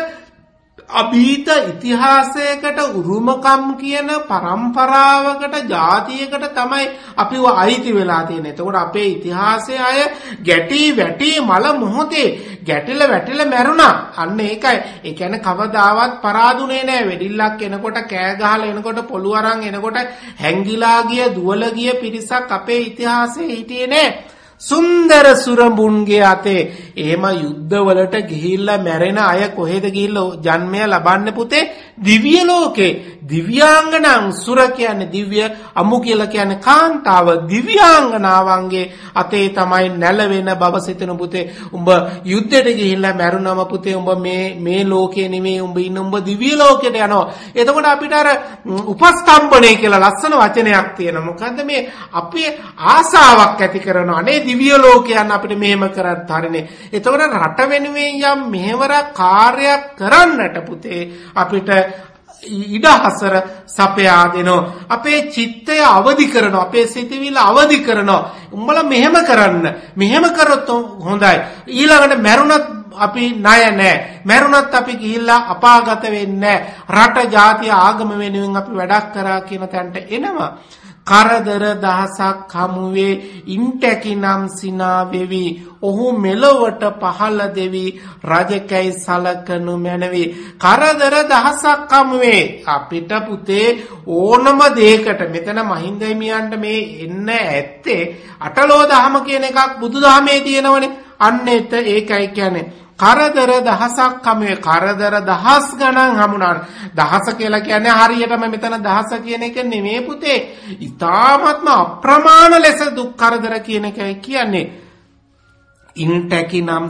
අභීත ඉතිහාසයකට උරුමකම් කියන පරම්පරාවකට ජාතියකට තමයි අපිව අයිති වෙලා තියෙන්නේ. එතකොට අපේ ඉතිහාසයේ අය ගැටි වැටි මල මොහොතේ ගැටිලා වැටිලා මැරුණා. අන්න ඒකයි. ඒ කියන්නේ කවදාවත් පරාදුනේ නැහැ. වෙඩිල්ලක් එනකොට කෑ ගහලා එනකොට පොළු අරන් එනකොට හැංගිලා ගිය දුවල ගිය පිරිසක් අපේ ඉතිහාසයේ හිටියේ නැහැ. සුන්දර සුරඹුන්ගේ අතේ එහෙම යුද්ධවලට ගිහිල්ලා මැරෙන අය කොහෙද ගිහිල්ලා ජන්මය ලබන්නේ පුතේ? දිව්‍ය ලෝකේ. දිව්‍යාංගනං සුර කියන්නේ දිව්‍ය, අමු කියලා කියන්නේ කාන්තාව. දිව්‍යාංගනාවන්ගේ අතේ තමයි නැලවෙන බව සිතන පුතේ. උඹ යුද්ධයට ගිහිල්ලා මැරුණම පුතේ උඹ මේ ලෝකේ නෙමෙයි උඹ ඉන්න උඹ දිව්‍ය ලෝකෙට යනවා. එතකොට අපිට අර උපස්තම්භණය කියලා ලස්සන වචනයක් තියෙනවා. මොකද්ද මේ අපේ ආසාවක් ඇති කරනවා. අනේ දිව්‍ය ලෝකයන් අපිට මෙහෙම කරත් හරිනේ. එතකොට රට වෙනුවෙන් යම් මෙහෙවරක් කාර්යයක් කරන්නට පුතේ අපිට ඉඩහසර සපයා දෙනවා. අපේ චිත්තය අවදි කරනවා. අපේ සිතවිල්ල අවදි කරනවා. උඹලා මෙහෙම කරන්න. මෙහෙම කරොත් හොඳයි. ඊළඟට මැරුණත් අපි ණය නැහැ. මැරුණත් අපි ගිහිල්ලා අපාගත වෙන්නේ නැහැ. රට ජාතිය ආගම වෙනුවෙන් අපි වැඩක් කරා කියන තැනට එනවා. කරදර දහසක් හමුවේ ඉන්ටැකිනම් සිනා වෙවි. ඔහු මෙලොවට පහළ දෙවි රජකැයි සලකනු මැනවි. කරදර දහසක් හමුවේ අපිට පුතේ ඕනම දෙයකට මෙතන මහින්ද හිමියන්ට මේ එන්න ඇත්තේ අටලෝ දහම කියන එකක් බුදුදහමේ තියෙනවනේ. අන්න ඒකයි කියන්නේ කරදර දහසක් හමුවේ. කරදර දහස් ගණන් හමුණා. දහස කියලා කියන්නේ හරියටම මෙතන දහස කියන එක නෙමෙයි පුතේ. ඊ타ත්ම අප්‍රමාණ ලෙස දුක් කරදර කියන එකයි කියන්නේ. ඉන්ටැකිනම්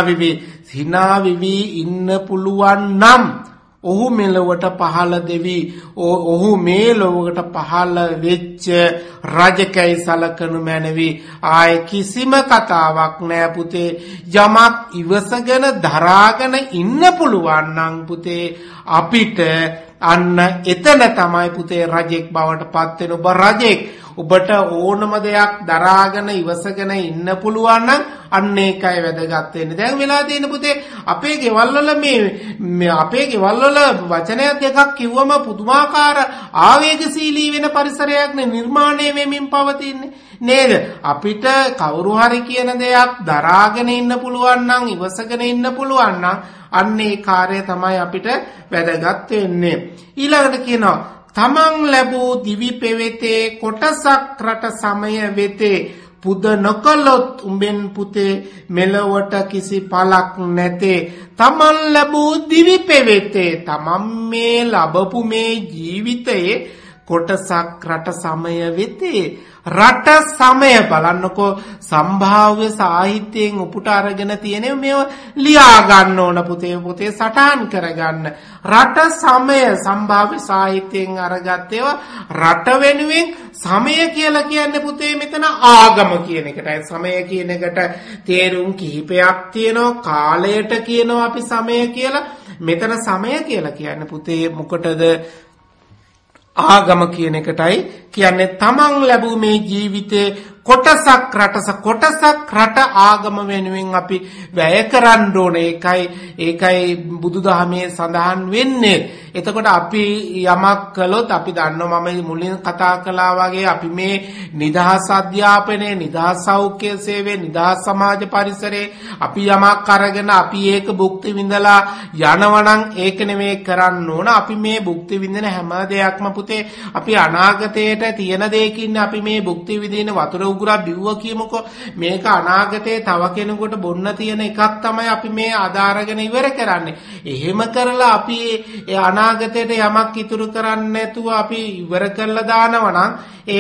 සිනාවිවි ඉන්න පුළුවන් නම් ඔහු මෙලොවට පහළ දෙවි. ඔහු මේ ලොවට පහළ වෙච්ච රජකැයි සලකනු මැනවි. ආය කිසිම කතාවක් නෑ පුතේ. යමක් ඉවසගෙන දරාගෙන ඉන්න පුළුවන් නම් පුතේ අපිට අන්න එතන තමයි පුතේ රජෙක් බවට පත් වෙන. ඔබ රජෙක්. ඔබට ඕනම දෙයක් දරාගෙන ඉවසගෙන ඉන්න පුළුවන් නම් අන්න ඒකයි වැදගත් වෙන්නේ. දැන් වෙලා තියෙන පුතේ අපේ ගෙවල් වල මේ අපේ ගෙවල් වල වචනයක් දෙකක් කිව්වම පුදුමාකාර ආවේගශීලී වෙන පරිසරයක් නිර්මාණය වෙමින් පවතින්නේ නේද? අපිට කවුරු හරි කියන දෙයක් දරාගෙන ඉන්න පුළුවන් නම් ඉවසගෙන ඉන්න පුළුවන් නම් අන්න ඒ කාර්යය තමයි අපිට වැදගත් වෙන්නේ. ඊළඟට කියනවා තමන් ලැබූ දිවි පෙවෙතේ කොටසක් රට සමය වෙතේ පුද නොකළොත් උඹෙන් පුතේ මෙලොවට කිසි පළක් නැතේ. තමන් ලැබූ දිවි පෙවෙතේ තමන් මේ ලැබපු මේ ජීවිතයේ කොටසක් රට සමය වෙතේ. රට සමය බලන්නකෝ සම්භාව්‍ය සාහිත්‍යයෙන් උපුට අරගෙන තියෙන මේව ලියා ගන්න ඕන පුතේ සටහන් කරගන්න. රට සමය සම්භාව්‍ය සාහිත්‍යයෙන් අරගත් ඒවා රට වෙනුවෙන් සමය කියලා කියන්නේ පුතේ මෙතන ආගම කියන එකටයි. සමය කියන එකට තේරුම් කිහිපයක් තියෙනවා. කාලයට කියනවා අපි සමය කියලා. මෙතන සමය කියලා කියන්නේ පුතේ මොකටද? ආගම කියන එකටයි කියන්නේ. තමන් ලැබූ මේ ජීවිතේ කොටසක් රට ආගම වෙනුවෙන් අපි වැය කරන්න ඕනේ. ඒකයි බුදුදහමේ සඳහන් වෙන්නේ. එතකොට අපි යමක් කළොත් අපි දන්නවා මම මුලින් කතා කළා වගේ අපි මේ නිදහස් අධ්‍යාපනයේ නිදහස් සෞඛ්‍ය සේවයේ නිදහස් සමාජ පරිසරයේ අපි යමක් අරගෙන අපි ඒක භුක්ති විඳලා යනවනම් ඒක නෙමෙයි කරන්න ඕන. අපි මේ භුක්ති විඳින හැම දෙයක්ම පුතේ අපි අනාගතයට තියෙන දෙයකින් අපි මේ භුක්ති විඳින වතුර උගුරක් බිව්ව කියමුකෝ. මේක අනාගතයේ තව කෙනෙකුට බොන්න තියෙන එකක් තමයි අපි මේ ආදාරගෙන ඉවර කරන්නේ. එහෙම කරලා අපි ඒ අනාගතයට යමක් ඉතුරු කරන්නේ නැතුව අපි ඉවර කරලා දානවා නම්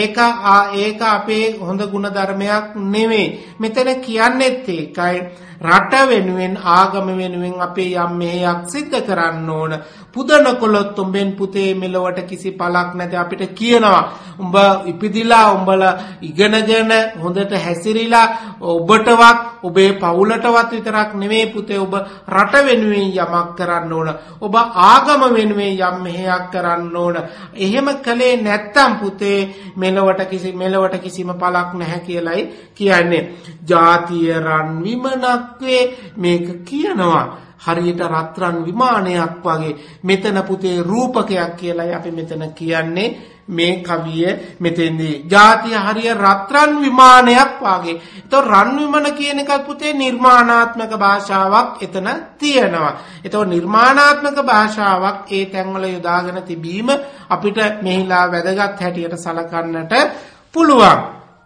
ඒක අපේ හොඳ ගුණ ධර්මයක් නෙවෙයි. මෙතන කියන්නේත් ඒකයි. රට වෙනුවෙන් ආගම වෙනුවෙන් අපේ යම් මෙහෙයක් සිද්ධ කරන්න ඕන. පුදනකොලොත් උඹෙන් පුතේ මෙලොවට කිසි පළක් නැති අපිට කියනවා. උඹ ඉපදිලා උඹලා ඉගෙනගෙන හොඳට හැසිරිලා ඔබටවත් ඔබේ පවුලටවත් විතරක් නෙමෙයි පුතේ ඔබ රට වෙනුවෙන් යමක් කරන්න ඕන. ඔබ ආගම වෙනුවෙන් යම් මෙහෙයක් කරන්න ඕන. එහෙම කළේ නැත්තම් පුතේ මෙලොවට කිසිම පළක් නැහැ කියලයි කියන්නේ. ජාතිය රන් විමනක් මේක කියනවා. හරියට රත්රන් විමානයක් වගේ. මෙතන පුතේ රූපකයක් කියලායි අපි මෙතන කියන්නේ. මේ කවිය මෙතෙන්දී ජාතිය හරිය රත්රන් විමානයක් වගේ. ඒතොර රන් විමන කියන එක පුතේ නිර්මාණාත්මක භාෂාවක් එතන තියෙනවා. ඒතොර නිර්මාණාත්මක භාෂාවක් ඒ තැන්වල යොදාගෙන තිබීම අපිට මෙහිලා වැදගත් හැටියට සලකන්නට පුළුවන්.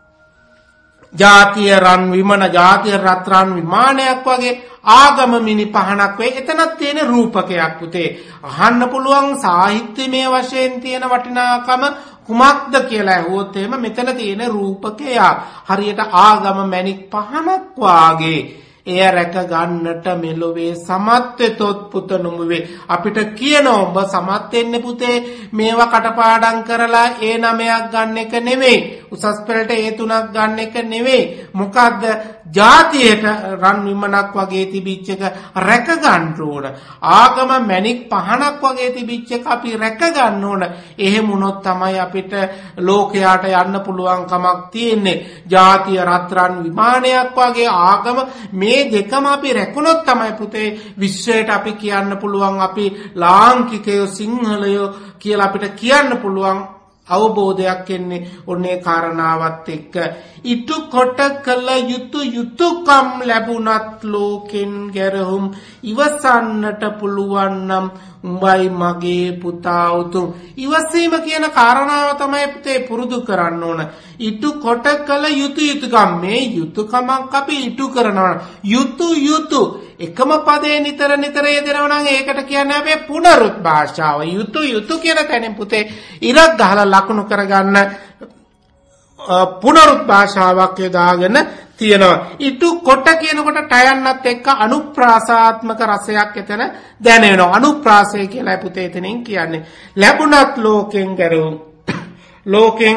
ජාතිය රන් විමන ජාතිය රත්රන් විමානයක් වගේ ආගම මිනි පහනක් වේ. එතනත් තියෙන රූපකයක් පුතේ. අහන්න පුළුවන් සාහිත්‍යමය වශයෙන් තියෙන වටිනාකම කුමක්ද කියලා ඇහුවොත් එහෙම මෙතන තියෙන රූපකයක් හරියට ආගම මැණික් පහනක් වාගේ. එය රැක ගන්නට මෙලොවේ සමත් වෙතොත් පුත නුඹේ අපිට කියන ඔබ සමත් වෙන්න පුතේ මේවා කටපාඩම් කරලා ඒ 9ක් ගන්න එක නෙවෙයි. උසස් පෙළට ඒ 3ක් ගන්න එක නෙවෙයි. මොකද්ද? ජාතියට රන් විමනක් වගේ තිබිච්ච එක රැක ගන්න ඕන. ආගම මැණික් පහනක් වගේ තිබිච්ච එක අපි රැක ගන්න ඕන. එහෙම වුණොත් තමයි අපිට ලෝකයට යන්න පුළුවන් කමක් තියෙන්නේ. ජාතිය රත්රන් විමානයක් වගේ ආගම මේ දෙකම අපි රැකුණොත් තමයි පුතේ විශ්වයට අපි කියන්න පුළුවන් අපි ලාංකිකයෝ සිංහලයෝ කියලා අපිට කියන්න පුළුවන් අවබෝධයක් එන්නේ ඔන්නේ කාරණාවත් එක්ක. ඉටු කොට කළ යුතුයකම් ලැබුණත් ලෝකෙන් ගැරහුම් ඉවසන්නට පුළුවන් නම් උඹයි මගේ පුතා උතුම්. ඉවසීම කියන කාරණාව තමයි පුතේ පුරුදු කරන්න ඕන. ඉටු කොට කළ යුතුයකම් මේ යුතුයකමක් අපි ඉටු කරනවා. යුතු එකම පදේ නිතර යෙදෙනවා නම් ඒකට කියන්නේ අපේ පුනරුත් භාෂාව. යුතු කියන තැනින් පුතේ ඉරක් ගහලා ලකුණු කරගන්න පුනරුත් භාෂාවක් යොදාගෙන තියෙනවා. ඉටු කොට කියනකොට ටයන්නත් එක්ක අනුප්‍රාසාත්මක රසයක් එතන දැනෙනවා. අනුප්‍රාසය කියලා පුතේ එතනින් කියන්නේ. ලැබුණත් ලෝකෙන් ගැරහුම් ලෝකෙන්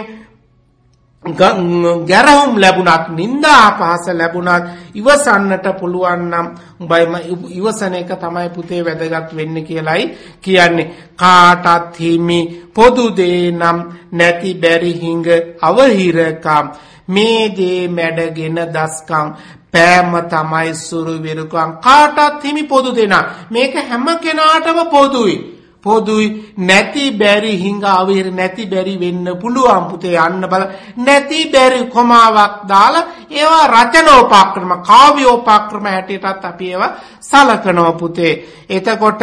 ගැරහුම් ලැබුණත් නිന്ദා අපහාස ලැබුණත් ඉවසන්නට පුළුවන් නම් උඹයිම ඉවසන එක තමයි පුතේ වැදගත් වෙන්නේ කියලායි කියන්නේ. කාටත් හිමි පොදු දේ නම් නැති බැරි හිඟ අවහිරකම් මේ දේ මැඩගෙන දස්කම් පෑම තමයි සුරු විරුකම් කාටත් හිමි පොදු දෙනා. මේක හැම කෙනාටම පොදුයි නැති බැරි හිඟා අවහිර නැති බැරි වෙන්න පුළුවන් පුතේ යන්න බල නැති බැරි කොමාවක් දාලා ඒවා රචනෝපක්‍රම කාව්‍යෝපක්‍රම හැටියටත් අපි ඒවා සලකනවා පුතේ. එතකොට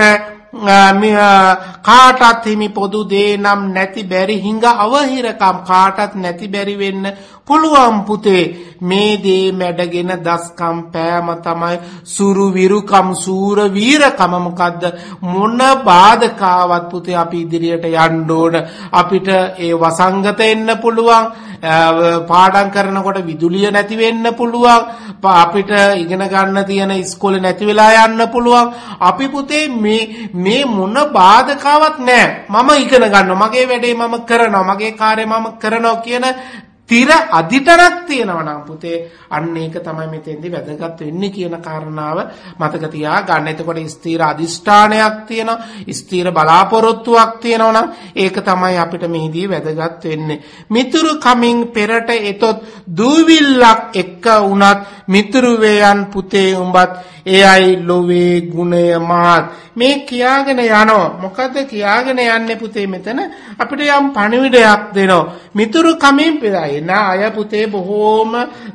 කාටත් හිමි පොදු දේ නම් නැති බැරි හිඟා අවහිරකම් කාටත් නැති බැරි වෙන්න පුළුවන් පුතේ. මේ දේ මැඩගෙන දස්කම් පෑම තමයි සුරු විරුකම් සූර වීරකම. මොකද්ද මොන බාධකාවත් පුතේ අපි ඉදිරියට යන්න ඕන. අපිට ඒ වසංගත එන්න පුළුවන්. පාඩම් කරනකොට විදුලිය නැති වෙන්න පුළුවන්. අපිට ඉගෙන ගන්න තියෙන ඉස්කෝලේ නැති වෙලා යන්න පුළුවන්. අපි පුතේ මේ මොන බාධකාවක් නැහැ. මම ඉගෙන ගන්නවා. මගේ වැඩේ මම කරනවා. මගේ කාර්යය මම කරනවා කියන තිර අදිටරක් තියෙනවා නම් පුතේ අන්න ඒක තමයි මෙතෙන්දී වැදගත් වෙන්නේ කියන කාරණාව මතක තියාගන්න. එතකොට ස්ථීර අදිෂ්ඨානයක් තියෙනවා, ස්ථීර බලාපොරොත්තුවක් තියෙනවා නම් ඒක තමයි අපිට මෙහිදී වැදගත් වෙන්නේ. මිතුරු කමින් පෙරට එතොත් දූවිල්ලක් එක්ක වුණත් මිතුරු වේයන් පුතේ උඹත් එයයි ලොවේ ගුණය මහත්. මේ කියාගෙන යනවා. මොකද්ද කියාගෙන යන්නේ පුතේ? මෙතන අපිට යම් පණිවිඩයක් දෙනවා. මිතුරු කමින් පෙරයි නා අය පුතේ බොහෝම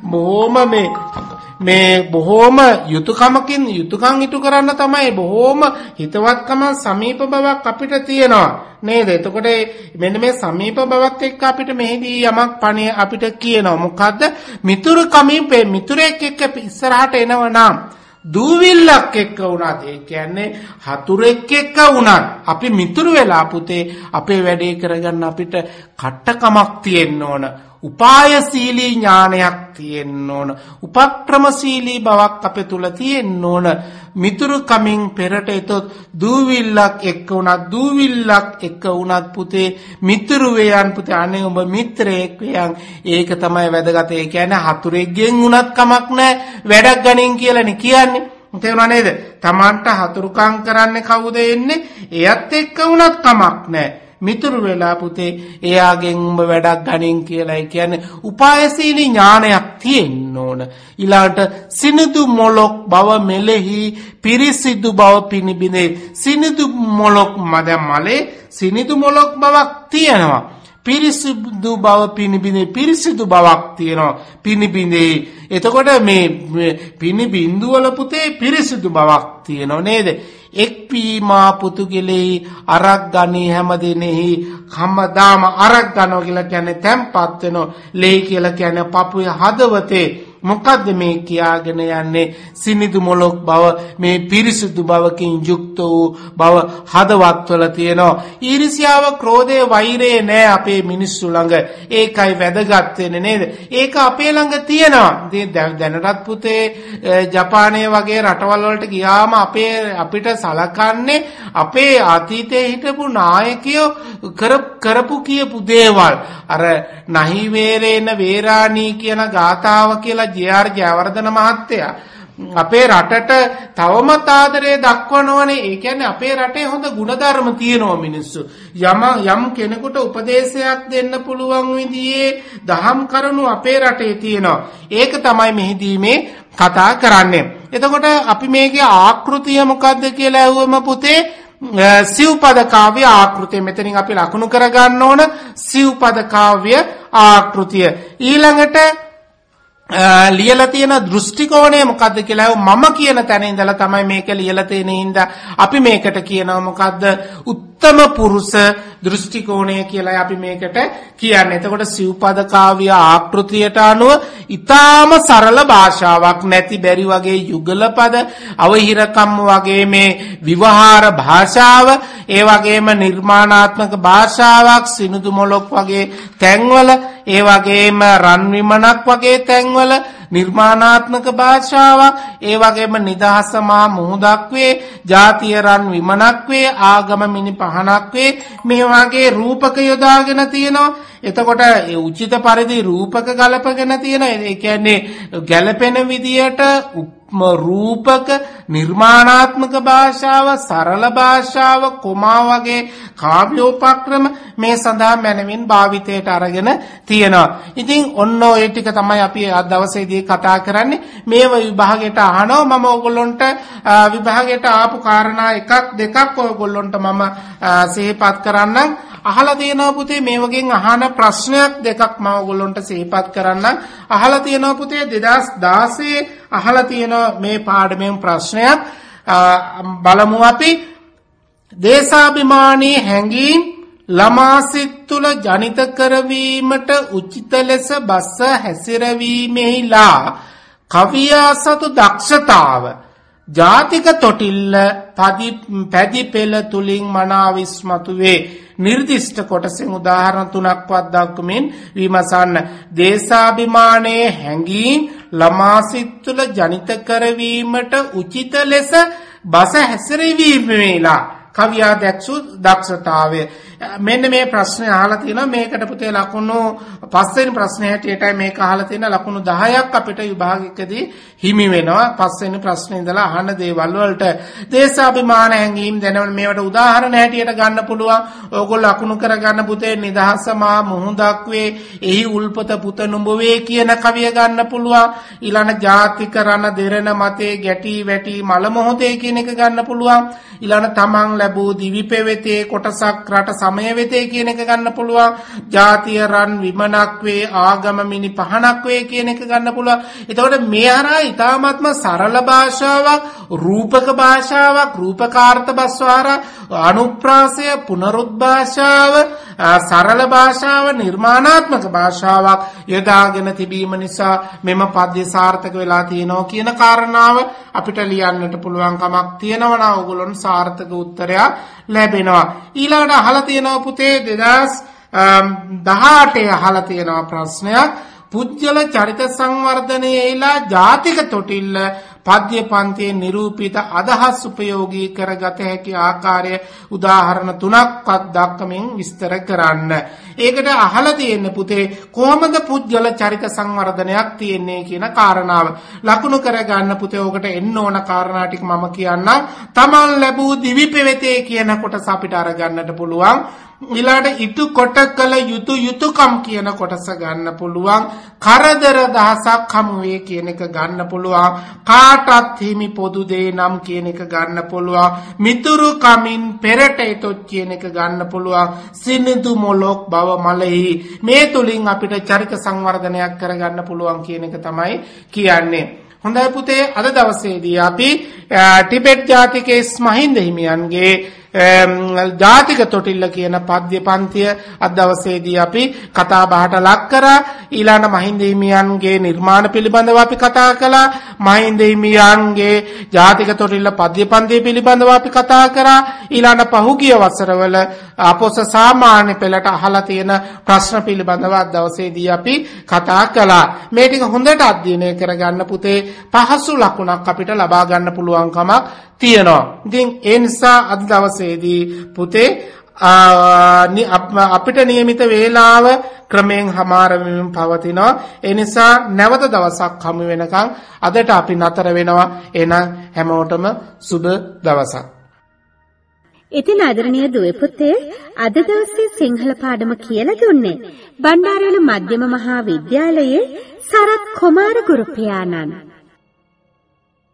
බොහෝම යුතුයකමකින් යුතුයකම් ඉටු කරන්න තමයි බොහෝම හිතවත්කම සමීප බවක් අපිට තියෙනවා නේද? එතකොට මෙන්න මේ සමීප බවත් එක්ක අපිට මෙහිදී යමක් පණිය අපිට කියනවා. මොකද්ද? මිතුරු කමින් මිතුරෙක් එක්ක ඉස්සරහට එනවා නම් දූවිල්ලක් එක්ක වුණත් ඒ කියන්නේ හතුරෙක් එක්ක වුණත් අපි මිතුරු වෙලා පුතේ අපේ වැඩේ කරගන්න අපිට කට්ටකමක් තියෙන්න ඕන. උපායශීලී ඥානයක් තියෙන්න ඕන. උපක්‍රමශීලී බවක් අපේ තුල තියෙන්න ඕන. මිතුරු කමින් පෙරට එතොත් දූවිල්ලක් එක්ක වුණත් පුතේ මිතුරු වේයන් පුතේ අනේ ඔබ මිත්‍රයෙක් වේයන්. ඒක තමයි වැදගත්. ඒ කියන්නේ හතුරෙක්ගෙන් වුණත් කමක් නැහැ වැඩක් ගනින් කියලානේ කියන්නේ. තේරුණා නේද? Tamanta හතුරුකම් කරන්නේ කවුද එන්නේ? එයත් එක්ක වුණත් කමක් නැහැ. මිතුරු වෙලා පුතේ එයාගෙන් උඹ වැඩක් ගනින් කියලා කියන්නේ උපායශීලී ඥානයක් තියෙන්න ඕන. ඊළාට සිනිදු මොලොක් බව මෙලෙහි පිරිසිදු බව පිනිබිනේ. සිනිදු මොලොක් මලේ සිනිදු මොලොක් බවක් තියෙනවා. පිරිසිදු බව පිනිබිනේ පිරිසිදු බවක් තියෙනවා. පිනිබිනේ. එතකොට මේ පිනිබින්දු වල පුතේ පිරිසිදු බවක් තියෙනව නේද? එක් පීමා පුතුගෙලෙහි අරක් ගනී හැමදෙනෙහි හැමදාම අරක් ගන්නවා කියලා කියන්නේ තැම්පත් වෙනවා. ලේ කියලා කියන්නේ පපුවේ හදවතේ. මොකද්ද මේ කියාගෙන යන්නේ? සිනිදු මොලොක් බව මේ පිරිසුදු බවකින් යුක්ත වූ බව හදවත්වල තියෙනවා. ඊර්ෂ්‍යාව, ක්‍රෝධය, වෛරය නෑ අපේ මිනිස්සු ළඟ. ඒකයි වැදගත් වෙන්නේ නේද? ඒක අපේ ළඟ තියෙනවා. දැනටත් පුතේ ජපානයේ වගේ රටවල් වලට ගියාම අපිට සලකන්නේ අපේ අතීතයේ හිටපු නායකයෝ කරපු කියපු දේවල්. අර නහි වේරේන වේරාණී කියන ගාථාව කියලා ජේ.ආර්. ජයවර්ධන මහත්තයා අපේ රටට තවමත් ආදරය දක්වනවනේ. ඒ කියන්නේ අපේ රටේ හොඳ ගුණධර්ම තියෙනවා මිනිස්සු. යම් කෙනෙකුට උපදේශයක් දෙන්න පුළුවන් විදිහේ දහම් කරුණු අපේ රටේ තියෙනවා. ඒක තමයි මෙහිදී මේ කතා කරන්නේ. එතකොට අපි මේකේ ආකෘතිය මොකද්ද කියලා අහුවම පුතේ සිව්පද කාව්‍ය ආකෘතිය. මෙතනින් අපි ලකුණු කරගන්න ඕන සිව්පද කාව්‍ය ආකෘතිය. ඊළඟට ලියලා තියෙන දෘෂ්ටි කෝණය මොකද්ද කියලා මම කියන තැන ඉඳලා තමයි මේක ලියලා තියෙන හින්දා අපි මේකට කියනවා මොකද්ද? උත්තම පුරුෂ දෘෂ්ටි කෝණය කියලා අපි මේකට කියන්නේ. එතකොට සිව්පද කාව්‍ය ආකෘතියට අනුව ඊටාම සරල භාෂාවක් නැති බැරි වගේ යුගල පද අවහිරකම් වගේ මේ විවහාර භාෂාව, ඒ වගේම නිර්මාණාත්මක භාෂාවක් සිනිදු මොලොක් වගේ තැන්වල, ඒ වගේම රන් විමනක් වගේ තැන්වල නිර්මාණාත්මක භාෂාවක්, ඒ වගේම නිදහස මා මුහුදක් වේ, ජාතිය රන් විමනක් වේ, ආගම මිනි පහනක් වේ. මේ වගේ රූපක යොදාගෙන තියෙනවා. එතකොට ඒ උචිත පරිදි රූපක ගලපගෙන තියෙනවා. ඒ කියන්නේ ගැලපෙන විදියට රූපක නිර්මාණාත්මක භාෂාව, සරල භාෂාව, කොමා වගේ කාව්‍යෝපක්‍රම මේ සඳහා මැනවින් භාවිතයට අරගෙන තියෙනවා. ඉතින් ඔන්න ඔය ටික තමයි අපි අද දවසේදී දේ කතා කරන්නේ මේව විභාගයට අහනවා මම ඔයගොල්ලන්ට විභාගයට ආපු කාරණා එකක් දෙකක් ඔයගොල්ලන්ට මම සිහිපත් කරන්නම් අහලා තියෙනවා පුතේ මේ වගේ අහන ප්‍රශ්නයක් දෙකක් මම ඔයගොල්ලන්ට සිහිපත් කරන්නම් අහලා තියෙනවා පුතේ 2016 අහලා තියෙන මේ පාඩමෙන් ප්‍රශ්නයක් බලමු අපි දේශාභිමානී හැඟීම් ළමා සිත් තුළ ජනිත කරවීමට උචිත ලෙස බස හැසිරවීමෙහිලා කවියා සතු දක්ෂතාව ජාතික තොටිල්ල පැදි පෙළ තුලින් මනා විස්මතු වේ නිර්දිෂ්ට කොටසෙන් උදාහරණ තුනක්වත් දක්වමින් විමසන්න දේශාභිමානයේ හැඟීම් ළමා සිත් තුළ ජනිත කරවීමට උචිත ලෙස බස හැසිරවීමෙහිලා කවියා දැක්සු දක්ෂතාවය මෙන්න මේ ප්‍රශ්නේ අහලා තිනවා මේකට පුතේ ලකුණු පස්වෙනි ප්‍රශ්නේ හැටියටයි මේක අහලා තියෙන ලකුණු 10ක් අපිට විභාගයකදී හිමි වෙනවා පස්වෙනි ප්‍රශ්නේ ඉඳලා අහන දේවල් වලට දේශාභිමාන හැඟීම් දැනවල මේවට උදාහරණ හැටියට ගන්න පුළුවන් ඕගොල්ලෝ ලකුණු කරගන්න පුතේ නිදහස මා මුහුදක් වේ එහි උල්පත පුත නුඹ වේ කියන කවිය ගන්න පුළුවන් ඊළඟ ජාතික රණ දෙරණ මතේ ගැටි වැටි මල මොහොතේ කියන එක ගන්න පුළුවන් ඊළඟ තමන් ලැබූ දිවි පෙවෙතේ කොටසක් රට සමය වෙතේ කියන එක ගන්න පුළුවන් ජාතිය රන් විමනක් වේ ආගම මිනි පහනක් වේ කියන එක ගන්න පුළුවන් එතකොට මේ හරහා ඊ타ත්ම සරල භාෂාවක් රූපක භාෂාවක් රූපකාර්ථ භාෂාව අනුප්‍රාසය පුනරුද්භාෂාව සරල භාෂාව නිර්මාණාත්මක භාෂාවක් යොදාගෙන තිබීම නිසා මෙම පද්‍ය සාර්ථක වෙලා තියෙනවා කියන කාරණාව අපිට ලියන්නට පුළුවන් කමක් තියෙනවා නා ඕගොල්ලොන් සාර්ථක උත්තරයක් ලැබෙනවා ඊළඟට අහලා තියෙනවා පුතේ 2018 අහලා තියෙනවා ප්‍රශ්නයක් පුජ්‍යල චරිත සංවර්ධනයේලා ජාතික තොටිල්ල පද්‍ය පන්තියේ නිරූපිත අදහස් උපයෝගී කරගත හැකි ආකාරය උදාහරණ තුනක්වත් දක්වමින් විස්තර කරන්න. ඒකට අහලා තියෙන්නේ පුතේ කොහොමද පුජ්‍යල චරිත සංවර්ධනයක් තියෙන්නේ කියන කාරණාව. ලකුණු කරගන්න පුතේ ඔකට එන්න ඕන කාරණා ටික මම කියන්නම්. තමන් ලැබූ දිවි පෙවෙතේ කියන කොටස අපිට අරගන්නට පුළුවන්. ඊළඟට ඉතු කොට කළ යුතුයකම් කියන කොටස ගන්න පුළුවන් කරදර දහසක් හමු වේ කියන එක ගන්න පුළුවන් කාටත් හිමි පොදු දේ නම් කියන එක ගන්න පුළුවන් මිතුරු කමින් පෙරට එතොත් කියන එක ගන්න පුළුවන් සිනිඳු මොලොක් බව මලෙහි මේ තුලින් අපිට චරිත සංවර්ධනයක් කරගන්න පුළුවන් කියන එක තමයි කියන්නේ හොඳයි පුතේ අද දවසේදී අපි ටිබෙට් ජාතිකයේ මහින්ද හිමියන්ගේ ජාතික තොටිල්ල කියන පද්‍ය පන්තිය අද දවසේදී අපි කතා බහට ලක් කරා ඊළඟ මහින්ද හිමියන්ගේ නිර්මාණ පිළිබඳව අපි කතා කළා මහින්ද හිමියන්ගේ ජාතික තොටිල්ල පද්‍ය පන්තිය පිළිබඳව අපි කතා කරා ඊළඟ පහුගිය වසරවල අපොස සාමාන්‍ය පෙළට අහලා තියෙන ප්‍රශ්න පිළිබඳව අද දවසේදී අපි කතා කළා මේ ටික හොඳට අධ්‍යයනය කරගන්න පුතේ පහසු ලකුණක් අපිට ලබා ගන්න පුළුවන්කමක් තියෙනවා. ඉතින් ඒ නිසා අද දවසේදී පුතේ අපිට નિયમિત වේලාව ක්‍රමයෙන් හමාර වෙමින් පවතිනවා. ඒ නිසා නැවත දවසක් හමු වෙනකන් අදට අපි නතර වෙනවා. එහෙනම් හැමෝටම සුබ දවසක්. ඉතින් ආදරණීය දුවේ පුතේ අද දවසේ සිංහල පාඩම කියලා දුන්නේ බණ්ඩාරවල මධ්‍යම මහා විද්‍යාලයේ සරත් කුමාර ගුරු පියාණන්.